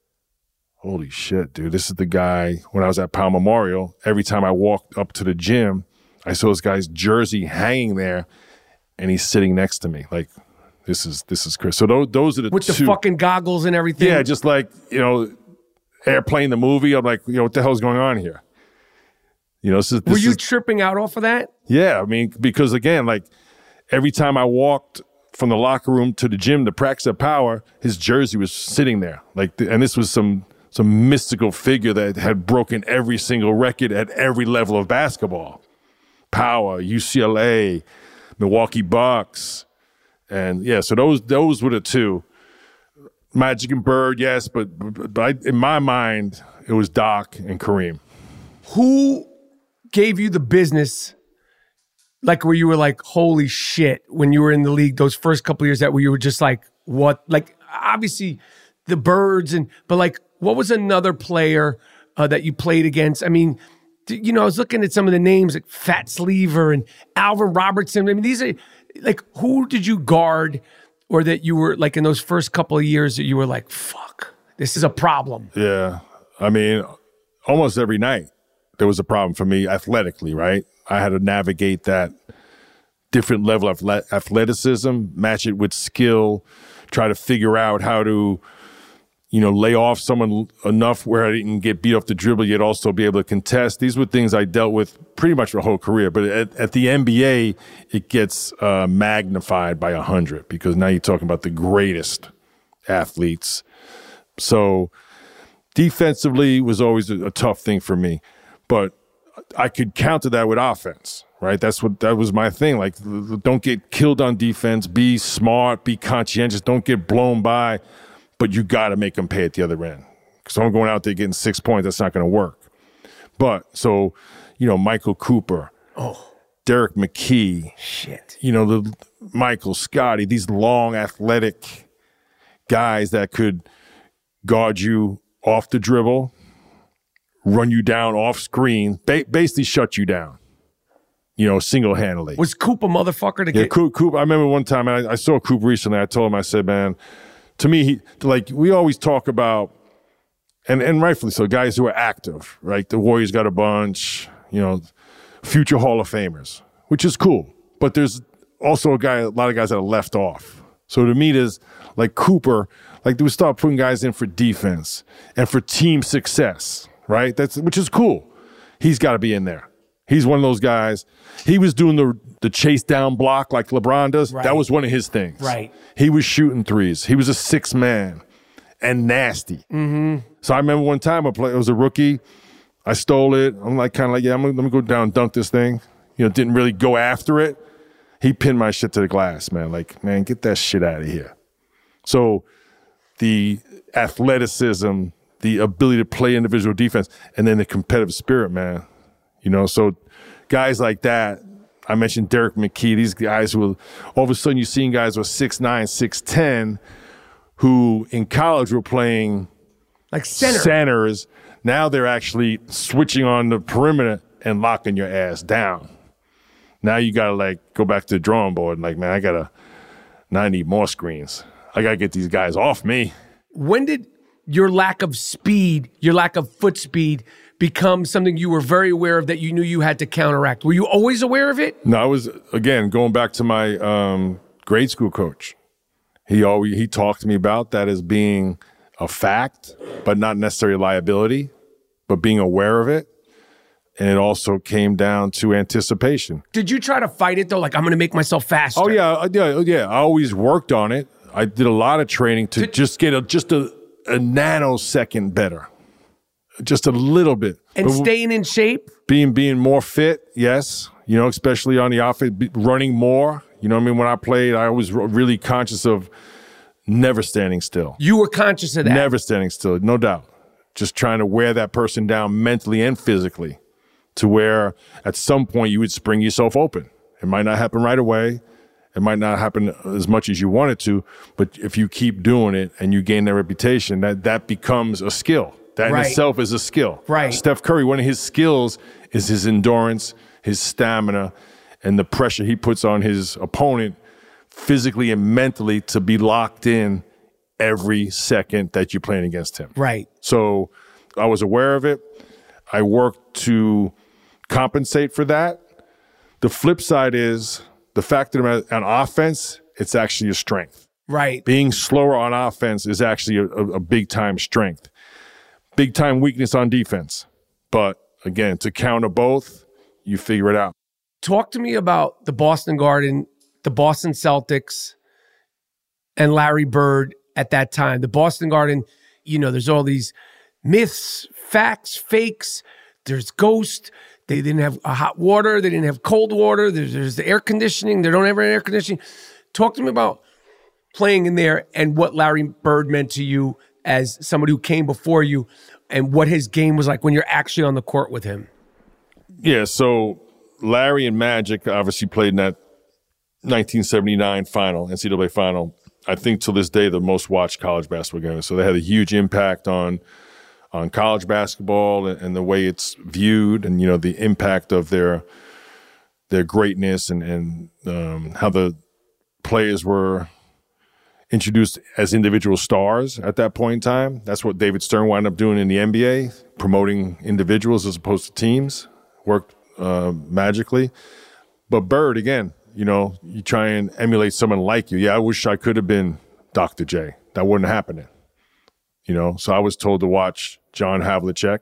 holy shit, dude, this is the guy, when I was at Powell Memorial, every time I walked up to the gym, I saw this guy's jersey hanging there, and he's sitting next to me. Like, this is this is Chris. So those, those are the With two. the fucking goggles and everything. Yeah, just like, you know, Airplane, the movie. I'm like, you know, what the hell's going on here? You know, this is, this Were you is, tripping out off of that? yeah, I mean, because again, like, every time I walked from the locker room to the gym to practice at Power, his jersey was sitting there. Like, and this was some some mystical figure that had broken every single record at every level of basketball. Power, U C L A, Milwaukee Bucks. And yeah, so those those were the two. Magic and Bird, yes, but, but I, in my mind, it was Doc and Kareem. Who gave you the business, like where you were like, holy shit, when you were in the league those first couple of years, that where you were just like, what? Like, obviously the Birds, and but like, what was another player uh, that you played against? I mean, you know, I was looking at some of the names like Fat Sleever and Alvin Robertson. I mean, these are like, who did you guard, or that you were like in those first couple of years that you were like, fuck, this is a problem? Yeah. I mean, almost every night there was a problem for me athletically, right? I had to navigate that different level of athleticism, match it with skill, try to figure out how to, you know, lay off someone enough where I didn't get beat off the dribble, yet also be able to contest. These were things I dealt with pretty much my whole career. But at, at the N B A, it gets uh, magnified by a hundred, because now you're talking about the greatest athletes. So defensively was always a, a tough thing for me, but I could counter that with offense, right? That's what, that was my thing. Like, don't get killed on defense, be smart, be conscientious, don't get blown by. But you got to make them pay at the other end. Because I'm going out there getting six points, that's not going to work. But, so, you know, Michael Cooper, oh, Derek McKee, shit, you know, the Michael Scotty, these long, athletic guys that could guard you off the dribble, run you down off screen, ba- basically shut you down, you know, single-handedly. Was Coop a motherfucker to yeah, get? Coop, Coop, I remember one time, I, I saw Coop recently, I told him, I said, man, to me, he, like, we always talk about, and, and rightfully so, guys who are active, right? The Warriors got a bunch, you know, future Hall of Famers, which is cool. But there's also a guy, a lot of guys that are left off. So to me, there's like Cooper, like we start putting guys in for defense and for team success, right? That's, which is cool. He's got to be in there. He's one of those guys. He was doing the the chase down block like LeBron does. Right. That was one of his things. Right. He was shooting threes. He was a six man and nasty. Mm-hmm. So I remember one time I played. I was a rookie. I stole it. I'm like kind of like, yeah, I'm gonna, let me go down and dunk this thing. You know, didn't really go after it. He pinned my shit to the glass, man. Like, man, get that shit out of here. So the athleticism, the ability to play individual defense, and then the competitive spirit, man. You know, so guys like that, I mentioned Derek McKee, these guys who, all of a sudden you're seeing guys who are six nine, six ten, who in college were playing like center. centers. Now they're actually switching on the perimeter and locking your ass down. Now you got to, like, go back to the drawing board and, like, man, I got to, now I need more screens. I got to get these guys off me. When did your lack of speed, your lack of foot speed, become something you were very aware of that you knew you had to counteract? Were you always aware of it? No, I was, again, going back to my um, grade school coach. He always he talked to me about that as being a fact, but not necessarily a liability, but being aware of it. And it also came down to anticipation. Did you try to fight it, though? Like, I'm going to make myself faster? Oh, yeah, yeah, yeah. I always worked on it. I did a lot of training to Did, just get a, just a, a nanosecond better. Just a little bit. And but staying in shape? Being being more fit, yes. You know, especially on the offense, running more. You know what I mean? When I played, I was really conscious of never standing still. You were conscious of that? Never standing still, no doubt. Just trying to wear that person down mentally and physically to where at some point you would spring yourself open. It might not happen right away. It might not happen as much as you want it to, but if you keep doing it and you gain that reputation, that, that becomes a skill. That in right. itself is a skill. Right. Steph Curry, one of his skills is his endurance, his stamina, and the pressure he puts on his opponent physically and mentally to be locked in every second that you're playing against him. Right. So I was aware of it. I worked to compensate for that. The flip side is the fact that on offense, it's actually a strength. Right. Being slower on offense is actually a, a, a big-time strength. Big-time weakness on defense. But, again, to counter both, you figure it out. Talk to me about the Boston Garden, the Boston Celtics, and Larry Bird at that time. The Boston Garden, you know, there's all these myths, facts, fakes. There's ghosts. They didn't have uh, hot water. They didn't have cold water. There's, there's the air conditioning. They don't have air conditioning. Talk to me about playing in there and what Larry Bird meant to you as somebody who came before you and what his game was like when you're actually on the court with him. Yeah, so Larry and Magic obviously played in that nineteen seventy-nine final, N C double A final. I think to this day the most watched college basketball game. So they had a huge impact on on college basketball and, and the way it's viewed, and you know the impact of their their greatness and and um, how the players were introduced as individual stars at that point in time. That's what David Stern wound up doing in the N B A, promoting individuals as opposed to teams. Worked uh, magically. But Bird, again, you know, you try and emulate someone like you. Yeah, I wish I could have been Doctor J. That wouldn't have happened. You know, so I was told to watch John Havlicek,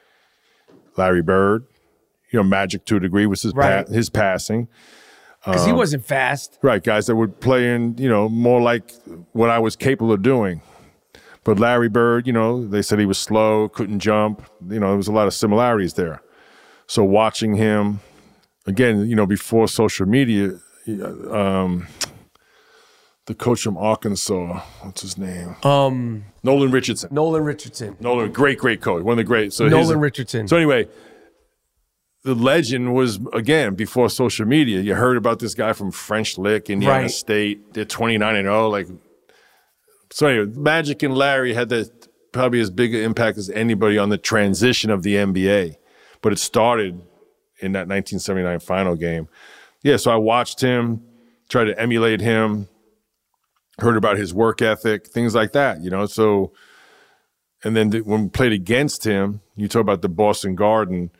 Larry Bird, you know, Magic to a degree was his, right. pa- his passing. Because he wasn't fast. Right, guys that would play in, you know, more like what I was capable of doing. But Larry Bird, you know, they said he was slow, couldn't jump. You know, there was a lot of similarities there. So watching him, again, you know, before social media, um, the coach from Arkansas, what's his name? Um, Nolan Richardson. Nolan Richardson. Nolan, great, great coach. One of the great. So Nolan his, Richardson. So anyway, the legend was, again, before social media. You heard about this guy from French Lick, Indiana right. State. They're twenty-nine and oh. Like, so anyway, Magic and Larry had that probably as big an impact as anybody on the transition of the N B A. But it started in that nineteen seventy-nine final game. Yeah, so I watched him, tried to emulate him, heard about his work ethic, things like that, you know. So, and then when we played against him, you talk about the Boston Garden,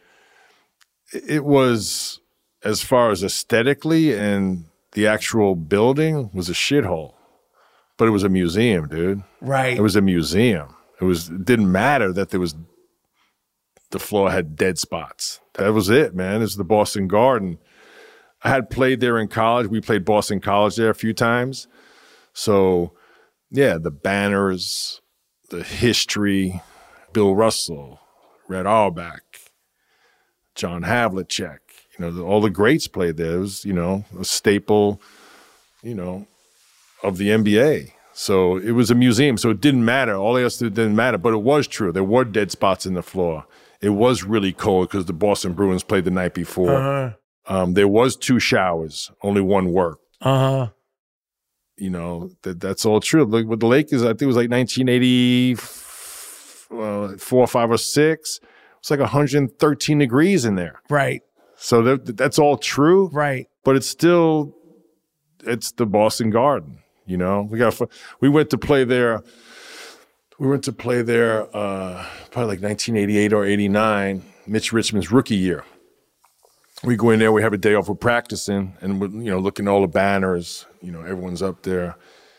it was, as far as aesthetically and the actual building, was a shithole. But it was a museum, dude. Right. It was a museum. It was. It didn't matter that there was, the floor had dead spots. That was it, man. It was the Boston Garden. I had played there in college. We played Boston College there a few times. So, yeah, the banners, the history, Bill Russell, Red Auerbach, John Havlicek, you know, the, all the greats played there. It was, you know, a staple, you know, of the N B A. So it was a museum. So it didn't matter. All else didn't matter. But it was true. There were dead spots in the floor. It was really cold because the Boston Bruins played the night before. Uh-huh. Um, there was two showers. Only one worked. Uh-huh. You know, that that's all true. Look, with the Lakers, I think it was like nineteen eighty-four, five, or six. it's like one hundred thirteen degrees in there. Right. So that, that's all true. Right. But it's still, it's the Boston Garden, you know? We got, we went to play there, we went to play there uh, probably like nineteen eighty-eight or eighty-nine, Mitch Richmond's rookie year. We go in there, we have a day off, we're practicing, and we're, you know, looking at all the banners, you know, everyone's up there.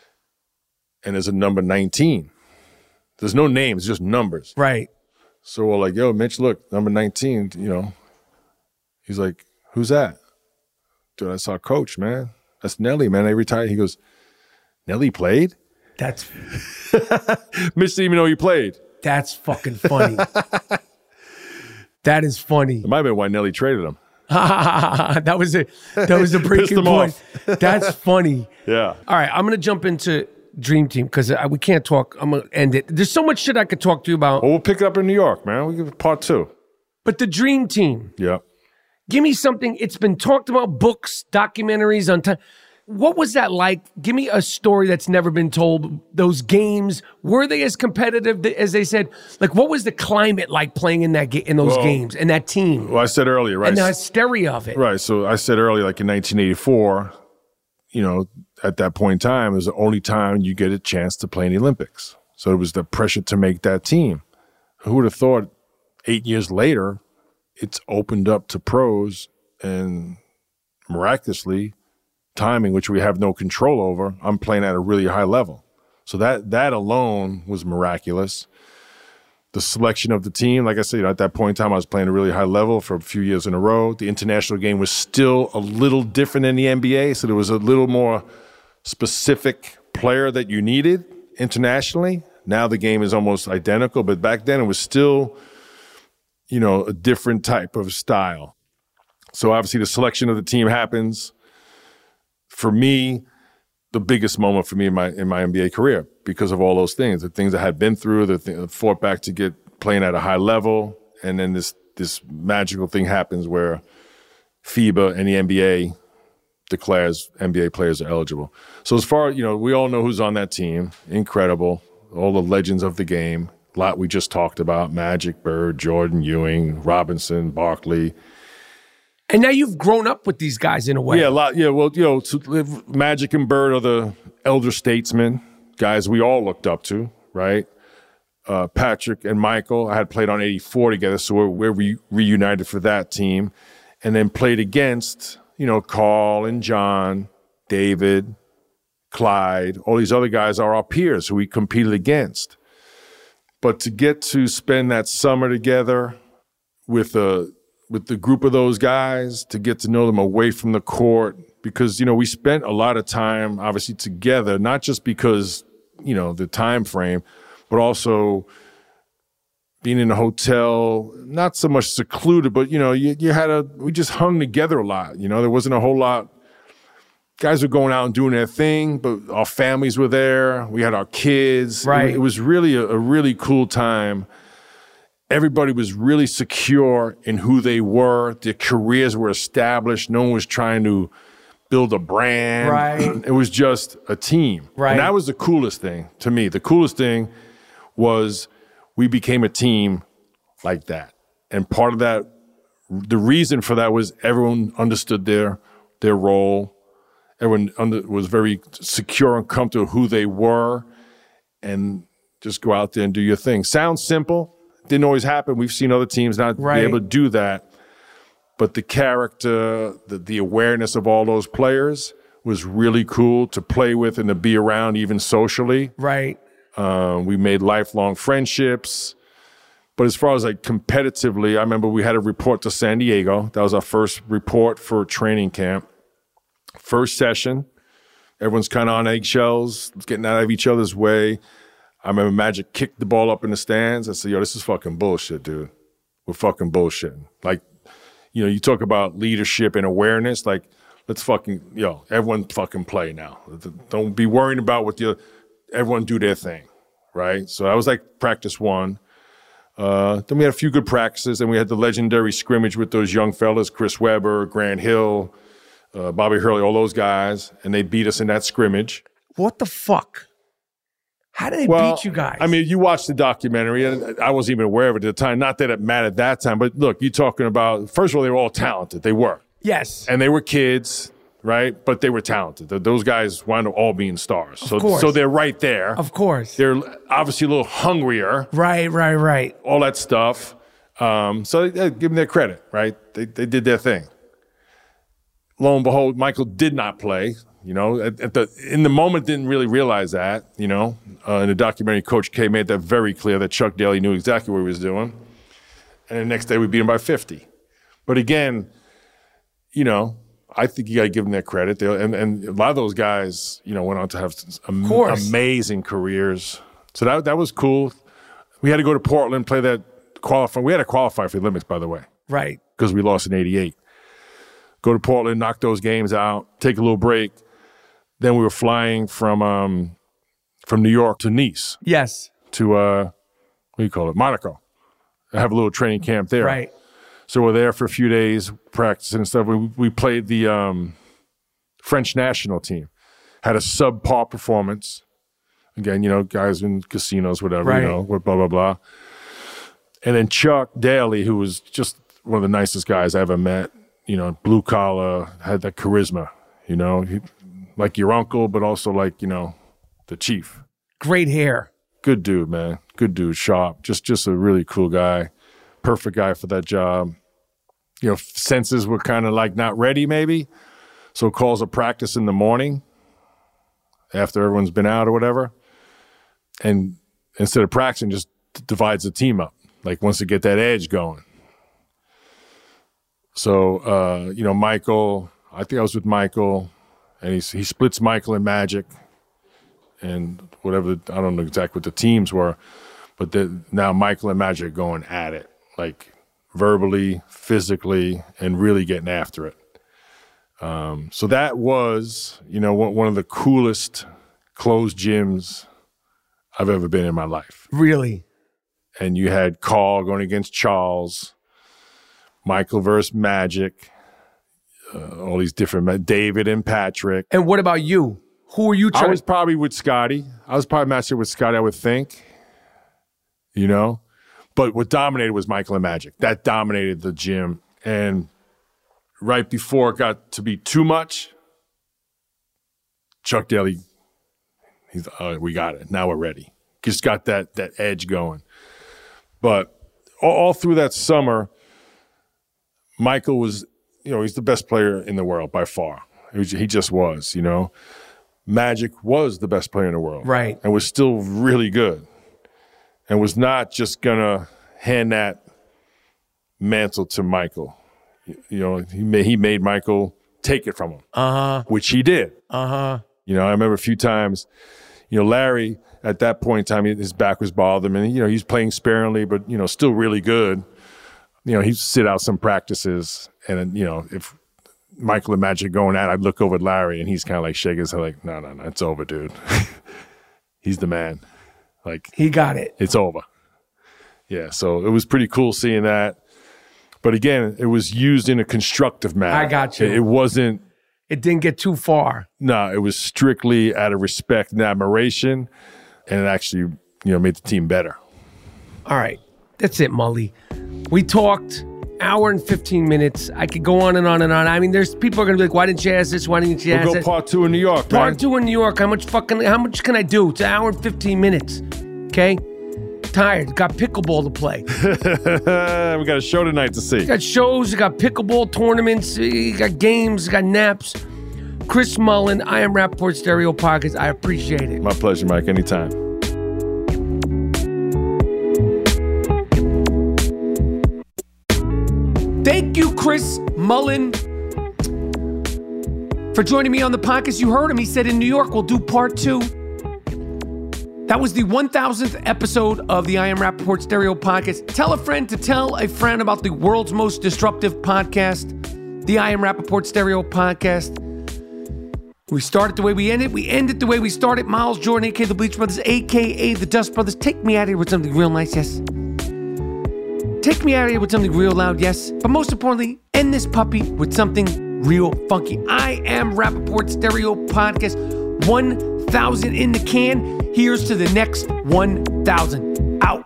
And there's a number nineteen. There's no names, just numbers. Right. So we're like, yo, Mitch, look, number nineteen, you know. He's like, who's that? Dude, I saw Coach, man. That's Nelly, man. They retired. He goes, Nelly played? That's Mitch didn't even know he played. That's fucking funny. That is funny. It might have been why Nelly traded him. that was it. That was the breaking point. That's funny. Yeah. All right, I'm gonna jump into Dream Team because we can't talk. I'm gonna end it. There's so much shit I could talk to you about. Well, we'll pick it up in New York, man. We give part two. But the Dream Team. Yeah. Give me something. It's been talked about, books, documentaries on time. What was that like? Give me a story that's never been told. Those games, were they as competitive as they said? Like, what was the climate like playing in that ga- in those well, games and that team? Well, I said earlier, right? And the hysteria of it. Right. So I said earlier, like in nineteen eighty-four, you know, at that point in time, it was the only time you get a chance to play in the Olympics. So it was the pressure to make that team. Who would have thought eight years later, it's opened up to pros, and miraculously, timing, which we have no control over, I'm playing at a really high level. So that that alone was miraculous. The selection of the team, like I said, at that point in time, I was playing at a really high level for a few years in a row. The international game was still a little different than the N B A, so there was a little more specific player that you needed internationally. Now the game is almost identical, but back then it was still, you know, a different type of style. So obviously the selection of the team happens. For me, the biggest moment for me in my in my N B A career because of all those things, the things I had been through, the th- fought back to get playing at a high level, and then this this magical thing happens where FIBA and the N B A declares N B A players are eligible. So as far, you know, we all know who's on that team. Incredible. All the legends of the game. A lot we just talked about. Magic, Bird, Jordan, Ewing, Robinson, Barkley. And now you've grown up with these guys in a way. Yeah, a lot. Yeah, well, you know, so Magic and Bird are the elder statesmen, guys we all looked up to, right? Uh, Patrick and Michael, I had played on eighty-four together, so we're, we're re- reunited for that team. And then played against, you know, Carl and John, David, Clyde, all these other guys are our peers who we competed against. But to get to spend that summer together with a with the group of those guys, to get to know them away from the court, because, you know, we spent a lot of time obviously together, not just because, you know, the time frame, but also being in a hotel, not so much secluded, but, you know, you, you had a, we just hung together a lot. You know, there wasn't a whole lot. Guys were going out and doing their thing, but our families were there. We had our kids. Right. It, it was really a, a really cool time. Everybody was really secure in who they were. Their careers were established. No one was trying to build a brand. Right. It was just a team. Right. And that was the coolest thing to me. The coolest thing was we became a team like that. And part of that, the reason for that was everyone understood their their role. Everyone under, was very secure and comfortable who they were, and just go out there and do your thing. Sounds simple. Didn't always happen. We've seen other teams not right. be able to do that. But the character, the, the awareness of all those players was really cool to play with and to be around, even socially. Right. Uh, we made lifelong friendships. But as far as like competitively, I remember we had a report to San Diego. That was our first report for training camp. First session, everyone's kind of on eggshells, getting out of each other's way. I remember Magic kicked the ball up in the stands. I said, yo, this is fucking bullshit, dude. We're fucking bullshitting. Like, you know, you talk about leadership and awareness. Like, let's fucking, yo, everyone fucking play now. Don't be worrying about what the, everyone do their thing, right? So that was like practice one. Uh, then we had a few good practices, and we had the legendary scrimmage with those young fellas, Chris Webber, Grant Hill, uh, Bobby Hurley, all those guys, and they beat us in that scrimmage. What the fuck? How did they well, beat you guys? I mean, you watched the documentary, and I wasn't even aware of it at the time. Not that it mattered at that time, but look, you're talking about, first of all, they were all talented. They were. Yes. And they were kids, right? But they were talented. Those guys wound up all being stars. Of so, course. so they're right there. Of course. They're obviously a little hungrier. Right, right, right. All that stuff. Um, so yeah, give them their credit, right? They, they did their thing. Lo and behold, Michael did not play. You know, at, at the in the moment, didn't really realize that. You know, uh, in the documentary, Coach K made that very clear that Chuck Daly knew exactly what he was doing. And the next day, we beat him by fifty. But again, you know, I think you got to give them their credit. They, and, and a lot of those guys, you know, went on to have am- amazing careers. So that that was cool. We had to go to Portland, play that qualify. We had to qualify for the Olympics, by the way. Right. Because we lost in eighty-eight. Go to Portland, knock those games out, take a little break. Then we were flying from um, from New York to Nice. Yes. To, uh, what do you call it, Monaco. I have a little training camp there. Right. So we're there for a few days, practicing and stuff. We, we played the um, French national team. Had a subpar performance. Again, you know, guys in casinos, whatever, right. you know, blah, blah, blah. And then Chuck Daly, who was just one of the nicest guys I ever met, you know, blue collar, had that charisma, you know, he, like your uncle, but also like, you know, the chief. Great hair. Good dude, man. Good dude, sharp. Just just a really cool guy. Perfect guy for that job. You know, senses were kind of like not ready maybe. So calls a practice in the morning after everyone's been out or whatever. And instead of practicing, just divides the team up. Like wants to get that edge going. So, uh, you know, Michael, I think I was with Michael, and he, he splits Michael and Magic and whatever, I don't know exactly what the teams were, but the, now Michael and Magic are going at it, like verbally, physically, and really getting after it. Um, so that was, you know, one, one of the coolest closed gyms I've ever been in my life. Really? And you had Carl going against Charles, Michael versus Magic, uh, all these different, David and Patrick. And what about you? Who were you trying? I was probably with Scotty. I was probably matched up with Scotty, I would think. You know? But what dominated was Michael and Magic. That dominated the gym. And right before it got to be too much, Chuck Daly, he's, uh, we got it. Now we're ready. Just got that that edge going. But all, all through that summer, Michael was, you know, he's the best player in the world by far. He, was, he just was, you know. Magic was the best player in the world. Right. And was still really good. And was not just going to hand that mantle to Michael. You know, he made, he made Michael take it from him. Uh-huh. Which he did. Uh-huh. You know, I remember a few times, you know, Larry, at that point in time, his back was bothering him. And, you know, he's playing sparingly, but, you know, still really good. You know, he'd sit out some practices. And, you know, if Michael and Magic going at it, I'd look over at Larry, and he's kind of like shaking his head like, no, no, no, it's over, dude. He's the man. Like, he got it. It's over. Yeah, so it was pretty cool seeing that. But again, it was used in a constructive manner. I got you. It, it wasn't. It didn't get too far. No, it was strictly out of respect and admiration, and it actually, you know, made the team better. All right, that's it, Mully. We talked hour and fifteen minutes. I could go on and on and on. I mean, there's people are gonna be like, "Why didn't you ask this? Why didn't you ask We'll that?" go part two in New York. Part man. two in New York. How much fucking? How much can I do? It's an hour and fifteen minutes. Okay. Tired. Got pickleball to play. We got a show tonight to see. We got shows. We got pickleball tournaments. We got games. We got naps. Chris Mullin, I Am Rappaport Stereo Podcast. I appreciate it. My pleasure, Mike. Anytime. Thank you, Chris Mullin, for joining me on the podcast. You heard him. He said in New York, we'll do part two. That was the one thousandth episode of the I Am Rappaport Stereo Podcast. Tell a friend to tell a friend about the world's most disruptive podcast, the I Am Rappaport Stereo Podcast. We started the way we ended. We ended the way we started. Miles Jordan, a k a the Bleach Brothers, a k a the Dust Brothers. Take me out of here with something real nice, yes. Take me out of here with something real loud, yes. But most importantly, end this puppy with something real funky. I Am Rappaport Stereo Podcast, one thousand in the can. Here's to the next one thousand. Out.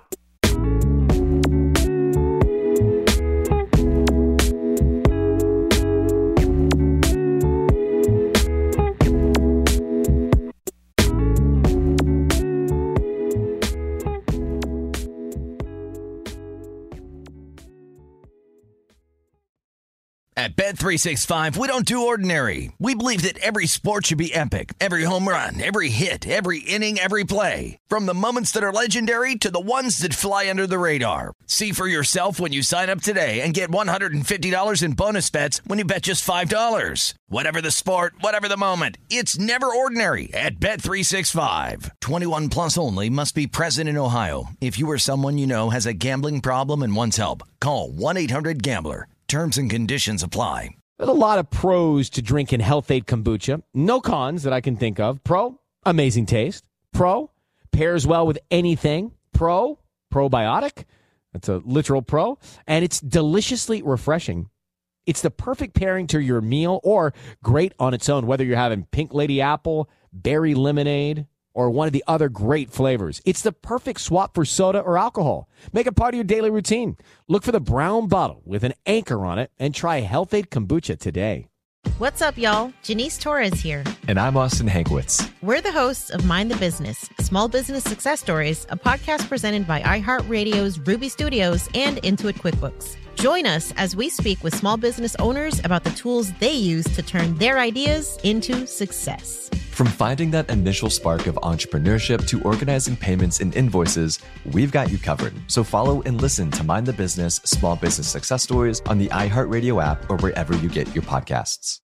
At Bet three sixty-five, we don't do ordinary. We believe that every sport should be epic. Every home run, every hit, every inning, every play. From the moments that are legendary to the ones that fly under the radar. See for yourself when you sign up today and get one hundred fifty dollars in bonus bets when you bet just five dollars. Whatever the sport, whatever the moment, it's never ordinary at Bet three sixty-five. twenty-one plus only. Must be present in Ohio. If you or someone you know has a gambling problem and wants help, call one eight hundred gambler. Terms and conditions apply. There's a lot of pros to drinking Health-Ade Kombucha. No cons that I can think of. Pro, amazing taste. Pro, pairs well with anything. Pro, probiotic. That's a literal pro. And it's deliciously refreshing. It's the perfect pairing to your meal or great on its own, whether you're having Pink Lady Apple, berry lemonade, or one of the other great flavors. It's the perfect swap for soda or alcohol. Make it part of your daily routine. Look for the brown bottle with an anchor on it and try Health-Ade Kombucha today. What's up, y'all? Janice Torres here. And I'm Austin Hankwitz. We're the hosts of Mind the Business, Small Business Success Stories, a podcast presented by iHeartRadio's Ruby Studios and Intuit QuickBooks. Join us as we speak with small business owners about the tools they use to turn their ideas into success. From finding that initial spark of entrepreneurship to organizing payments and invoices, we've got you covered. So follow and listen to Mind the Business Small Business Success Stories on the iHeartRadio app or wherever you get your podcasts.